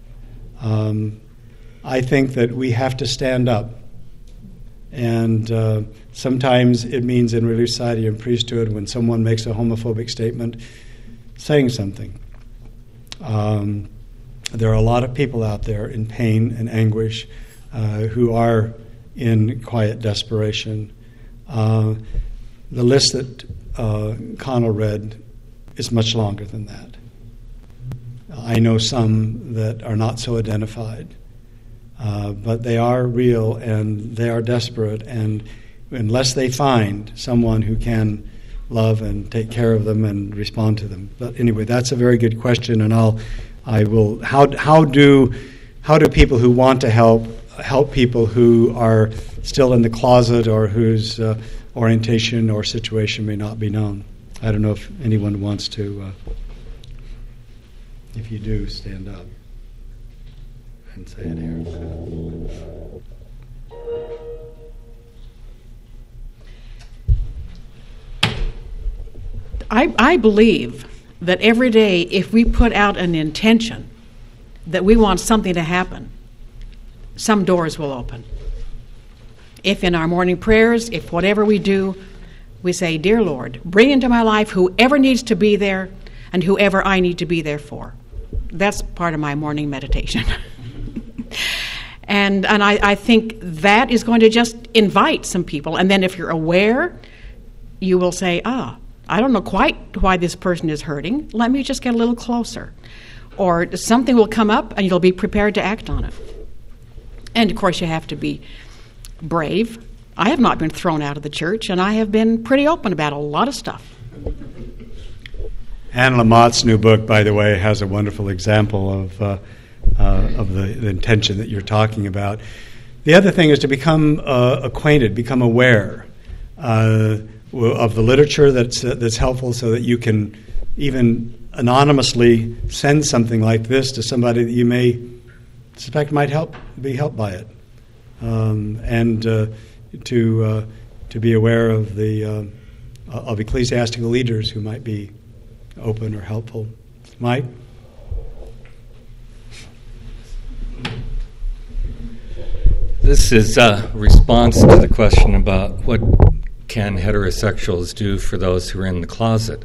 I think that we have to stand up. And sometimes it means in Relief Society and priesthood, when someone makes a homophobic statement, saying something. There are a lot of people out there in pain and anguish who are in quiet desperation. The list that Connell read is much longer than that. I know some that are not so identified, but they are real and they are desperate, and unless they find someone who can love and take care of them and respond to them. But anyway, that's a very good question, and I will. How do how do people who want to help people who are still in the closet or whose orientation or situation may not be known? I don't know if anyone wants to, if you do, stand up and say it here. I believe that every day, if we put out an intention that we want something to happen, some doors will open. If in our morning prayers, if whatever we do, we say, "Dear Lord, bring into my life whoever needs to be there and whoever I need to be there for." That's part of my morning meditation. And I think that is going to just invite some people. And then if you're aware, you will say, I don't know quite why this person is hurting. Let me just get a little closer. Or something will come up and you'll be prepared to act on it. And of course you have to be brave. I have not been thrown out of the church, and I have been pretty open about a lot of stuff. Anne Lamott's new book, by the way, has a wonderful example of the intention that you're talking about. The other thing is to become acquainted, become aware of the literature that's helpful, so that you can even anonymously send something like this to somebody that you may suspect might be helped by it, and to be aware of of ecclesiastical leaders who might be open or helpful. Mike? This is a response to the question about what can heterosexuals do for those who are in the closet.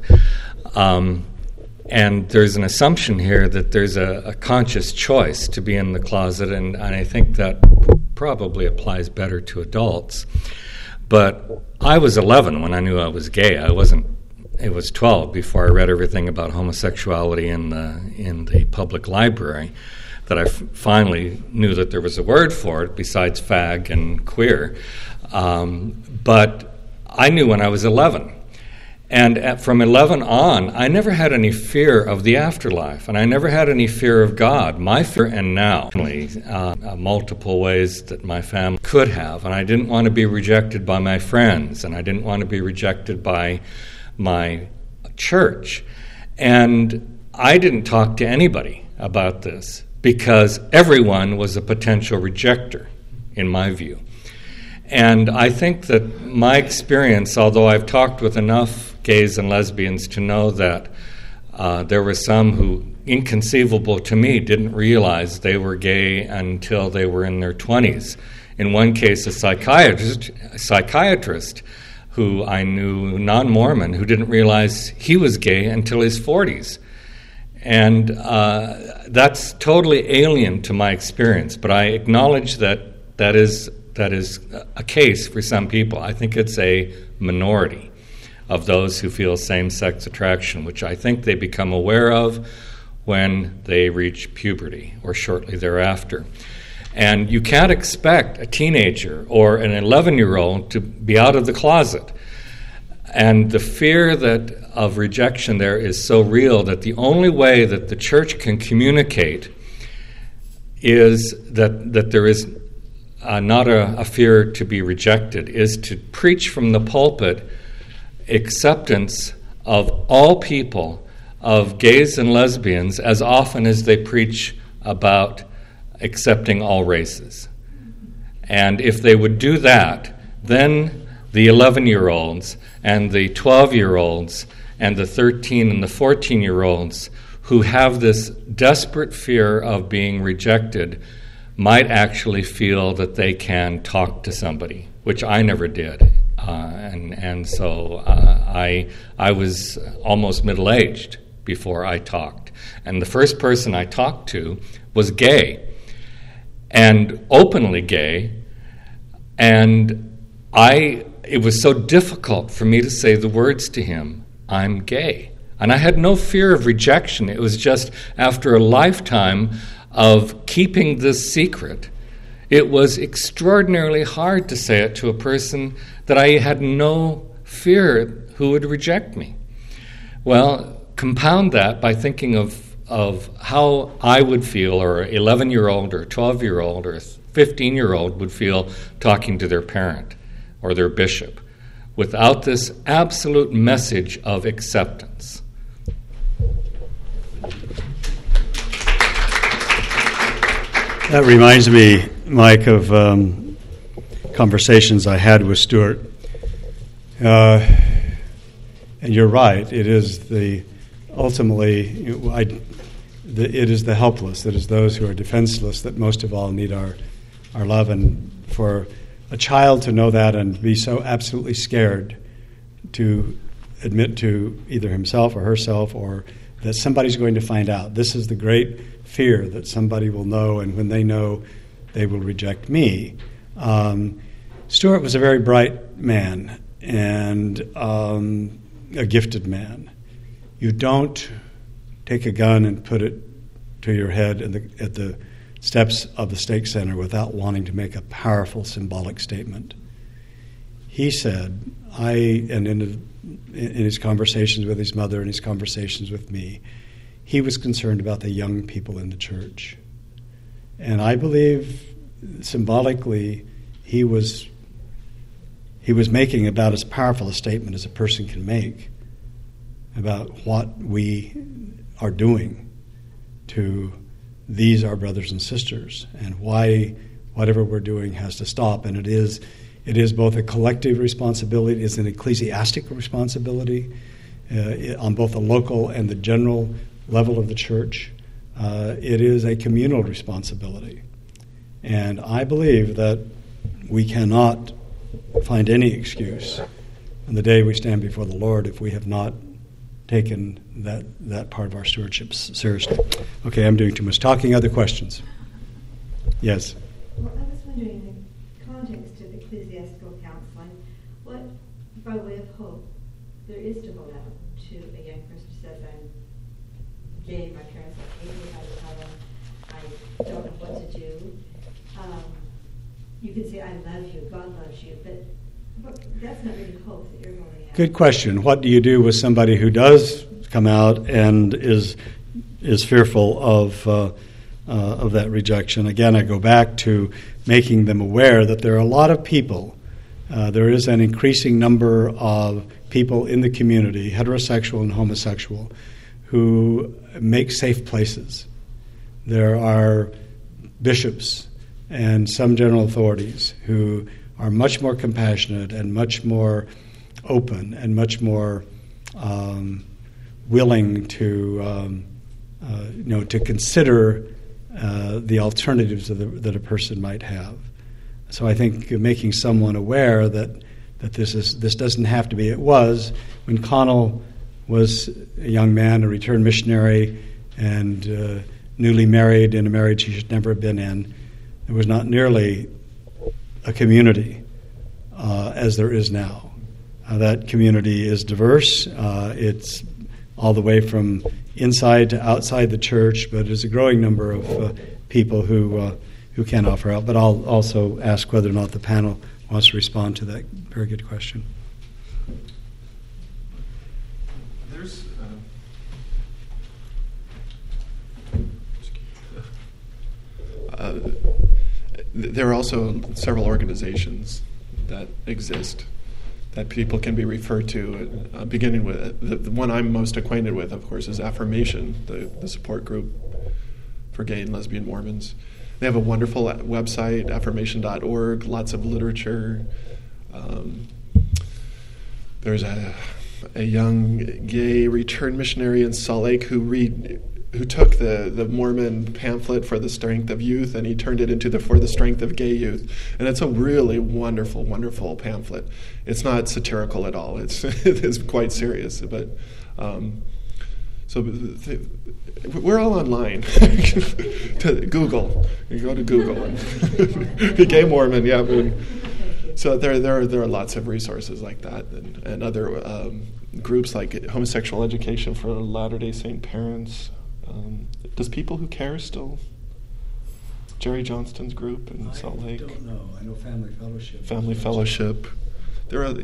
And there's an assumption here that there's a conscious choice to be in the closet, and I think that probably applies better to adults. But I was 11 when I knew I was gay. It was 12 before I read everything about homosexuality in the public library that I finally knew that there was a word for it besides fag and queer. But I knew when I was 11. And from 11 on, I never had any fear of the afterlife, and I never had any fear of God. My fear, and now, multiple ways that my family could have, and I didn't want to be rejected by my friends, and I didn't want to be rejected by my church. And I didn't talk to anybody about this, because everyone was a potential rejecter, in my view. And I think that my experience, although I've talked with enough gays and lesbians to know that there were some who, inconceivable to me, didn't realize they were gay until they were in their 20s. In one case, a psychiatrist who I knew, non-Mormon, who didn't realize he was gay until his 40s. And that's totally alien to my experience, but I acknowledge that is a case for some people. I think it's a minority of those who feel same-sex attraction, which I think they become aware of when they reach puberty or shortly thereafter. And you can't expect a teenager or an 11-year-old to be out of the closet. And the fear of rejection there is so real that the only way that the church can communicate is that there is not a fear to be rejected, is to preach from the pulpit acceptance of all people, of gays and lesbians, as often as they preach about accepting all races. And if they would do that, then the 11-year-olds and the 12-year-olds and the 13 and the 14-year-olds who have this desperate fear of being rejected might actually feel that they can talk to somebody, which I never did. And so I was almost middle-aged before I talked. And the first person I talked to was gay, and openly gay, and it was so difficult for me to say the words to him, "I'm gay." And I had no fear of rejection. It was just after a lifetime of keeping this secret, it was extraordinarily hard to say it to a person that I had no fear who would reject me. Well, compound that by thinking of of how I would feel, or an 11-year-old or a 12-year-old or a 15-year-old would feel talking to their parent or their bishop without this absolute message of acceptance. That reminds me, Mike, of conversations I had with Stuart. And you're right. It is it is the helpless, it is those who are defenseless that most of all need our love. And for a child to know that and be so absolutely scared to admit to either himself or herself, or that somebody's going to find out. This is the great fear, that somebody will know, and when they know, they will reject me. Stuart was a very bright man and a gifted man. You don't take a gun and put it to your head at the steps of the Stake Center without wanting to make a powerful symbolic statement. He said, in his conversations with his mother and his conversations with me, he was concerned about the young people in the church. And I believe symbolically he was making about as powerful a statement as a person can make about what we are doing to these, our brothers and sisters, and why whatever we're doing has to stop. And it is both a collective responsibility, it is an ecclesiastical responsibility on both the local and the general level of the church. It is a communal responsibility. And I believe that we cannot find any excuse on the day we stand before the Lord if we have not taken that part of our stewardship seriously. Okay, I'm doing too much talking. Other questions? Yes? Well, I was wondering, in the context of ecclesiastical counseling, what, by way of hope, there is to hold out to a young person who says, I'm gay, my parents hate me, I don't know what to do. You can say, I love you, God loves you, but that's not really hope that you're holding out. Good question. What do you do with somebody who does come out and is fearful of that rejection? Again, I go back to making them aware that there are a lot of people. There is an increasing number of people in the community, heterosexual and homosexual, who make safe places. There are bishops and some general authorities who are much more compassionate and much more open and much more willing to to consider the alternatives that a person might have. So I think making someone aware that this doesn't have to be. It was when Connell was a young man, a returned missionary, and newly married in a marriage he should never have been in. There was not nearly a community as there is now. That community is diverse. It's all the way from inside to outside the church, but there's a growing number of people who can offer help. But I'll also ask whether or not the panel wants to respond to that very good question. There are also several organizations that exist that people can be referred to, beginning with the one I'm most acquainted with, of course, is Affirmation, the support group for gay and lesbian Mormons. They have a wonderful website, affirmation.org, lots of literature. There's a young gay returned missionary in Salt Lake who took the Mormon pamphlet for the strength of youth and he turned it into for the strength of gay youth. And it's a really wonderful, wonderful pamphlet. It's not satirical at all. It's quite serious. But we're all online. Google. You go to Google. And Gay Mormon, yeah. So there are lots of resources like that and other groups like Homosexual Education for Latter-day Saint Parents. Does People Who Care still? Jerry Johnston's group in Salt Lake. I don't know. I know Family Fellowship. Family Fellowship. There are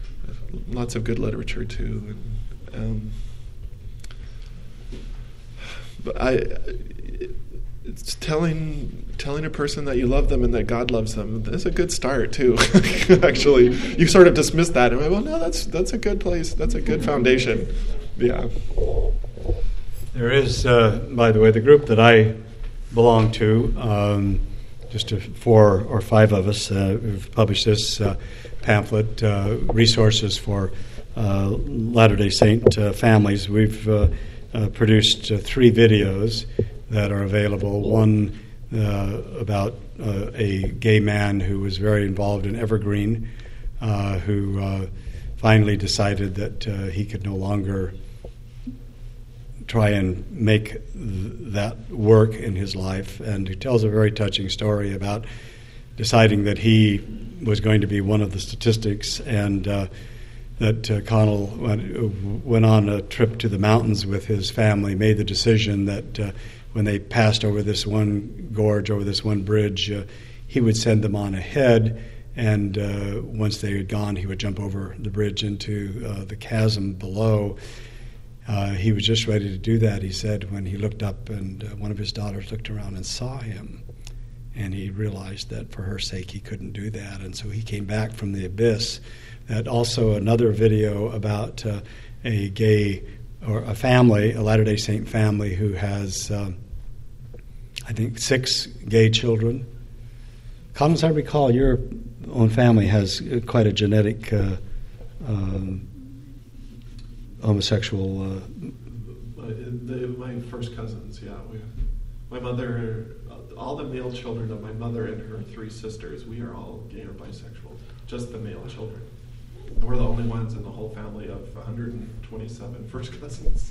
lots of good literature too. it's telling a person that you love them and that God loves them. That's a good start too. Actually, you sort of dismiss that and well, no, that's a good place. That's a good foundation. Yeah. There is, by the way, the group that I belong to. Just 4 or 5 of us who've published this pamphlet, Resources for Latter-day Saint Families. We've produced 3 videos that are available. One about a gay man who was very involved in Evergreen, who finally decided that he could no longer try and make that work in his life, and he tells a very touching story about deciding that he was going to be one of the statistics, and that Connell went on a trip to the mountains with his family, made the decision that when they passed over this one gorge, over this one bridge, he would send them on ahead, and once they had gone, he would jump over the bridge into the chasm below. He was just ready to do that, he said, when he looked up and one of his daughters looked around and saw him. And he realized that for her sake he couldn't do that. And so he came back from the abyss. That also another video about a gay or a family, a Latter-day Saint family who has, I think, 6 gay children. Colin, as I recall, your own family has quite a genetic homosexual. My first cousins, yeah. My mother, all the male children of my mother and her 3 sisters, we are all gay or bisexual. Just the male children. And we're the only ones in the whole family of 127 first cousins.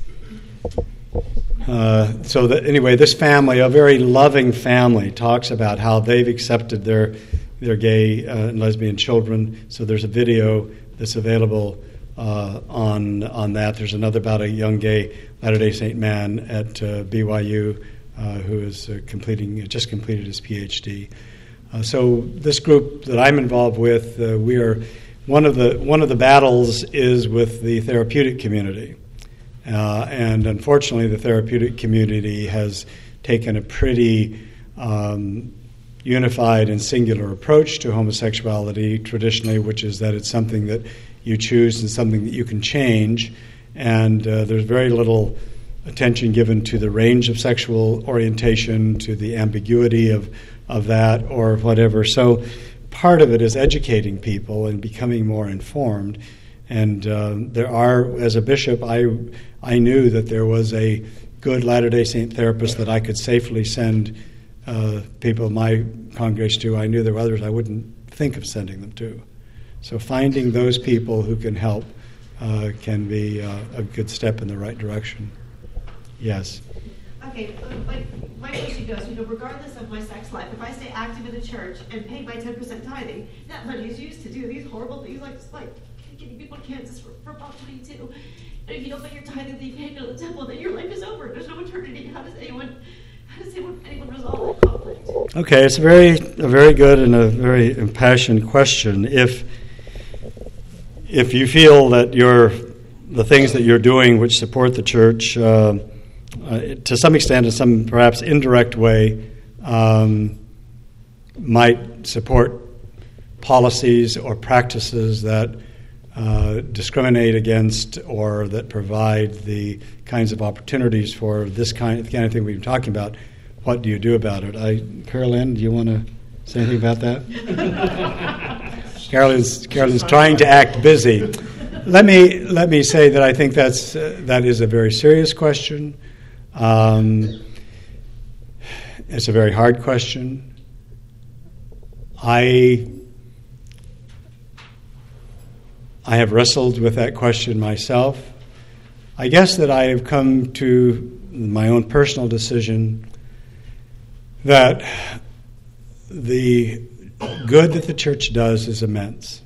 Anyway, this family, a very loving family, talks about how they've accepted their gay and lesbian children. So there's a video that's available on that. There's another about a young gay Latter-day Saint man at BYU who is just completed his PhD. So this group that I'm involved with, we are one of the battles is with the therapeutic community, and unfortunately, the therapeutic community has taken a pretty unified and singular approach to homosexuality traditionally, which is that it's something that you choose and something that you can change, and there's very little attention given to the range of sexual orientation, to the ambiguity of that or whatever. So part of it is educating people and becoming more informed. And there are, as a bishop, I knew that there was a good Latter-day Saint therapist that I could safely send people in my congregation to. I knew there were others I wouldn't think of sending them to. So finding those people who can help can be a good step in the right direction. Yes. Okay, like my question goes, regardless of my sex life, if I stay active in the church and pay my 10% tithing, that money is used to do these horrible things like getting people Kansas for Prop 22. And if you don't pay your tithing, then you can't go to the temple, then your life is over. There's no eternity. How does anyone resolve that conflict? Okay, it's a very good and a very impassioned question. If you feel that the things that you're doing which support the church, to some extent, in some perhaps indirect way, might support policies or practices that discriminate against or that provide the kinds of opportunities for the kind of thing we've been talking about, what do you do about it? Carolyn, do you want to say anything about that? Carolyn's trying to act busy. Let me say that I think that is a very serious question. It's a very hard question. I have wrestled with that question myself. I guess that I have come to my own personal decision that the good that the church does is immense.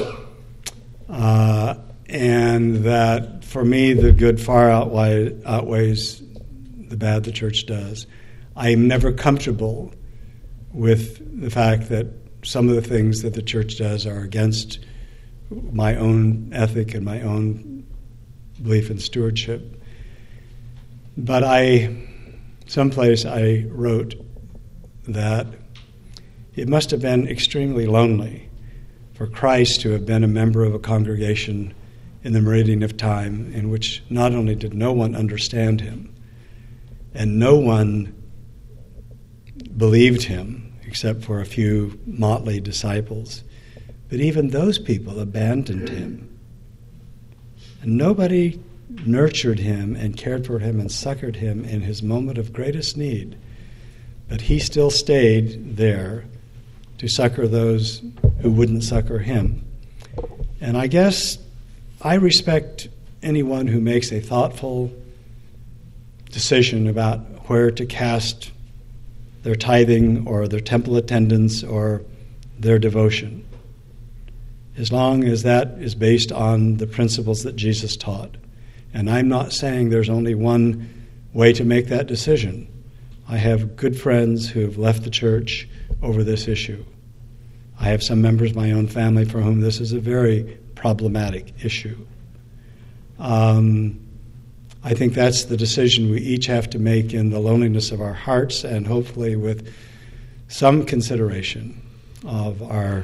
And that for me the good far outweighs the bad the church does. I am never comfortable with the fact that some of the things that the church does are against my own ethic and my own belief in stewardship. But I someplace I wrote that it must have been extremely lonely for Christ to have been a member of a congregation in the meridian of time in which not only did no one understand him, and no one believed him except for a few motley disciples, but even those people abandoned him. And nobody nurtured him and cared for him and succored him in his moment of greatest need. But he still stayed there to succor those who wouldn't succor him. And I guess I respect anyone who makes a thoughtful decision about where to cast their tithing or their temple attendance or their devotion, as long as that is based on the principles that Jesus taught. And I'm not saying there's only one way to make that decision. I have good friends who have left the church over this issue. I have some members of my own family for whom this is a very problematic issue. I think that's the decision we each have to make in the loneliness of our hearts, and hopefully with some consideration of our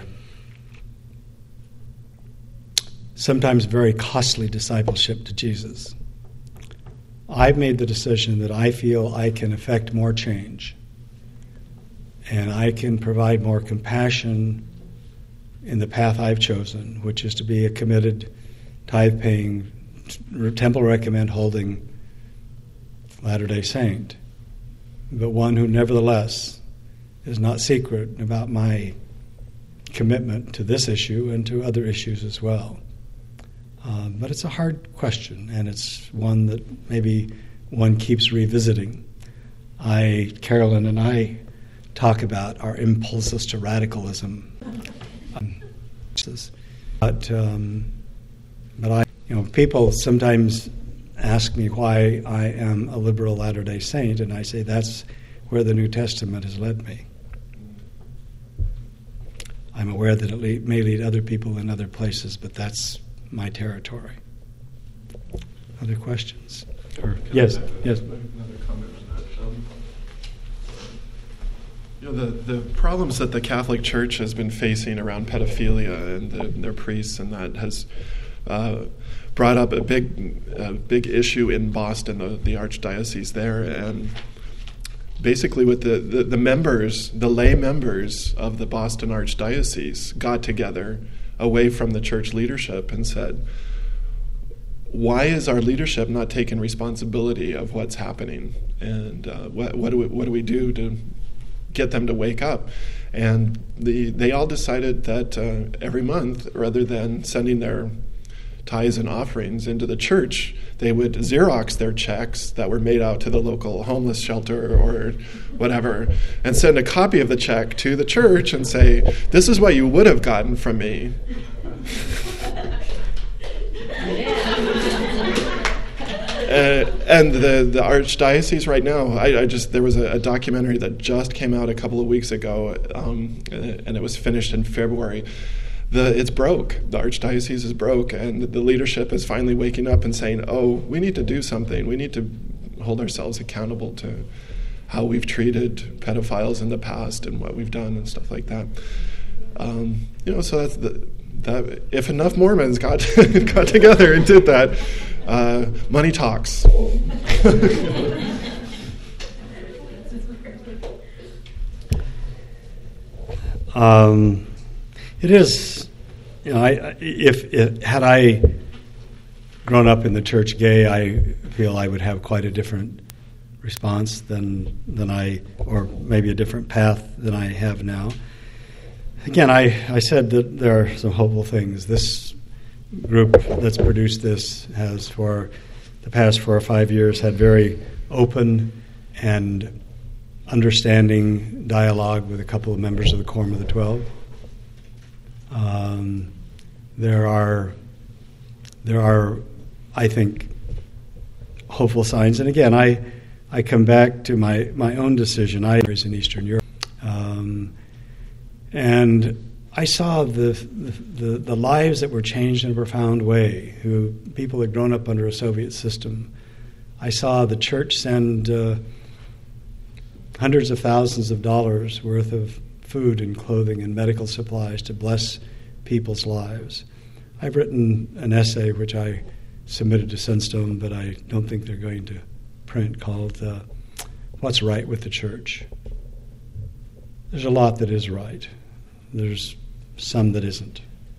sometimes very costly discipleship to Jesus. I've made the decision that I feel I can effect more change, and I can provide more compassion in the path I've chosen, which is to be a committed, tithe-paying, temple recommend holding Latter-day Saint, but one who nevertheless is not secret about my commitment to this issue and to other issues as well. But it's a hard question, and it's one that maybe one keeps revisiting. Carolyn and I talk about our impulses to radicalism. But people sometimes ask me why I am a liberal Latter-day Saint, and I say that's where the New Testament has led me. I'm aware that it may lead other people in other places, but that's my territory. Other questions? Yes. Another comment on that. The problems that the Catholic Church has been facing around pedophilia and their priests, and that has brought up a big issue in Boston, the archdiocese there, and basically with the members, the lay members of the Boston Archdiocese got together away from the church leadership and said, why is our leadership not taking responsibility of what's happening? And what do we do to get them to wake up? And they all decided that every month, rather than sending their tithes and offerings into the church, they would Xerox their checks that were made out to the local homeless shelter or whatever, and send a copy of the check to the church and say, this is what you would have gotten from me. And the archdiocese right now, there was a documentary that just came out a couple of weeks ago, and it was finished in February. It's broke. The archdiocese is broke, and the leadership is finally waking up and saying, oh, we need to do something. We need to hold ourselves accountable to how we've treated pedophiles in the past and what we've done and stuff like that. So that's that. If enough Mormons got together and did that, money talks. It is, had I grown up in the church gay, I feel I would have quite a different response than I, or maybe a different path than I have now. Again, I said that there are some hopeful things. This group that's produced this has, for the past 4 or 5 years, had very open and understanding dialogue with a couple of members of the Quorum of the 12. There are, I think, hopeful signs. And again, I come back to my own decision. I was in Eastern Europe, and I saw the lives that were changed in a profound way. People had grown up under a Soviet system. I saw the church send hundreds of thousands of dollars worth of food and clothing and medical supplies to bless people's lives. I've written an essay which I submitted to Sunstone, but I don't think they're going to print, called What's Right with the Church. There's a lot that is right. There's some that isn't.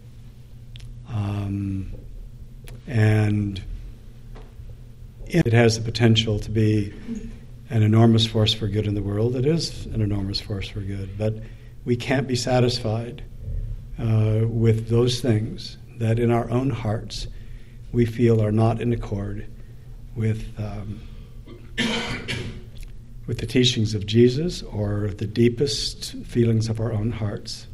And it has the potential to be an enormous force for good in the world. It is an enormous force for good, but we can't be satisfied with those things that in our own hearts we feel are not in accord with the teachings of Jesus or the deepest feelings of our own hearts.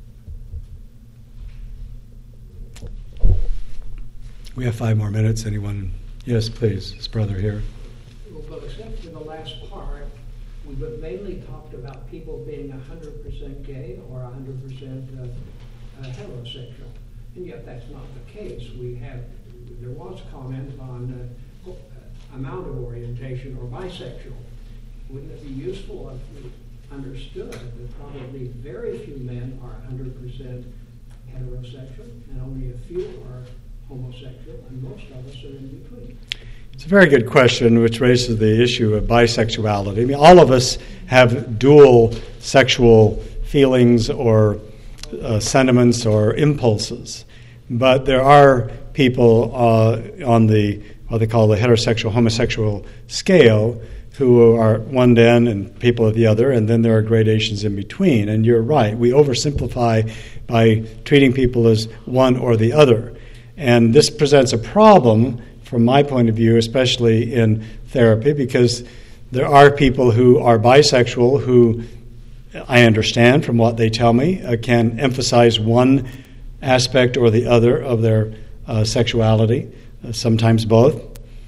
We have 5 more minutes. Anyone? Yes, please. This brother here. Well, except for the last part, we've mainly talked about people being 100% gay or 100% heterosexual, and yet that's not the case. There was comment on amount of orientation or bisexual. Wouldn't it be useful if we understood that probably very few men are 100% heterosexual and only a few are homosexual, and most of us are in between? It's a very good question, which raises the issue of bisexuality. I mean, all of us have dual sexual feelings or sentiments or impulses, but there are people on the what they call the heterosexual homosexual scale who are at one end and people at the other, and then there are gradations in between. And you're right, we oversimplify by treating people as one or the other. And this presents a problem from my point of view, especially in therapy, because there are people who are bisexual who, I understand from what they tell me, can emphasize one aspect or the other of their sexuality, sometimes both,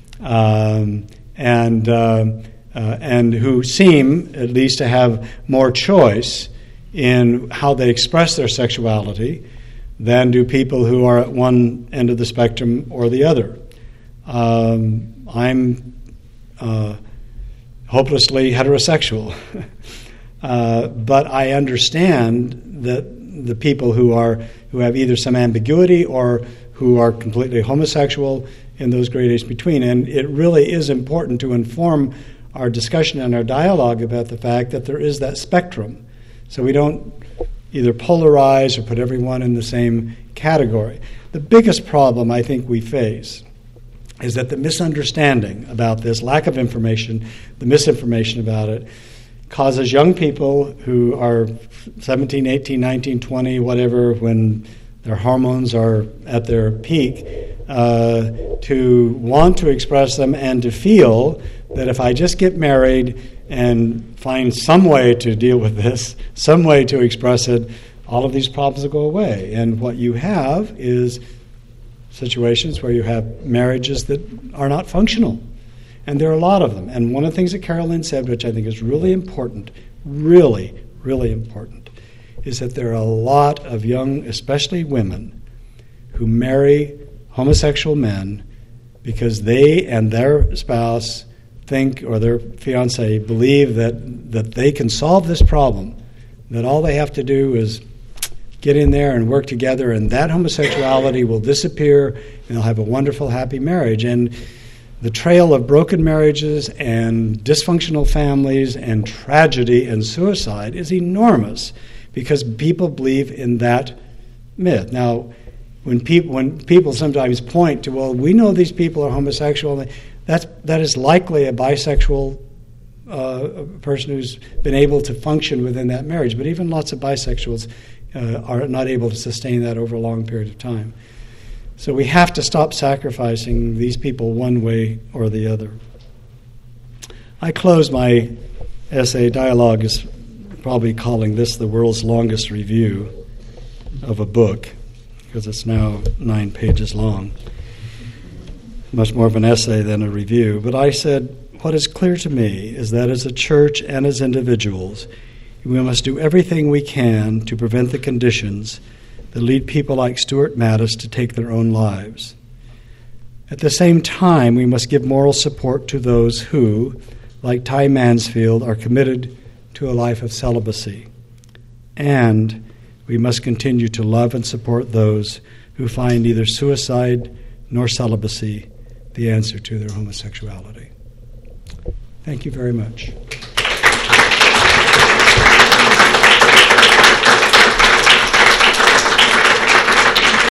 and who seem at least to have more choice in how they express their sexuality than do people who are at one end of the spectrum or the other. I'm hopelessly heterosexual, but I understand that the people who have either some ambiguity or who are completely homosexual in those gradations between, and it really is important to inform our discussion and our dialogue about the fact that there is that spectrum, so we don't either polarize or put everyone in the same category. The biggest problem I think we face is that the misunderstanding about this, lack of information, the misinformation about it, causes young people who are 17, 18, 19, 20, whatever, when their hormones are at their peak, to want to express them and to feel that if I just get married and find some way to deal with this, some way to express it, all of these problems will go away. And what you have is situations where you have marriages that are not functional. And there are a lot of them. And one of the things that Carol Lynn said, which I think is really important, really, really important, is that there are a lot of young, especially women, who marry homosexual men because they and their spouse think, or their fiance believe that they can solve this problem, that all they have to do is get in there and work together, and that homosexuality will disappear, and they'll have a wonderful, happy marriage. And the trail of broken marriages and dysfunctional families and tragedy and suicide is enormous because people believe in that myth. Now, when people sometimes point to, well, we know these people are homosexual, that is likely a bisexual person who's been able to function within that marriage. But even lots of bisexuals are not able to sustain that over a long period of time. So we have to stop sacrificing these people one way or the other. I close my essay. Dialogue is probably calling this the world's longest review of a book, because it's now 9 pages long. Much more of an essay than a review. But I said, what is clear to me is that as a church and as individuals, we must do everything we can to prevent the conditions that lead people like Stuart Mattis to take their own lives. At the same time, we must give moral support to those who, like Ty Mansfield, are committed to a life of celibacy. And we must continue to love and support those who find neither suicide nor celibacy the answer to their homosexuality. Thank you very much.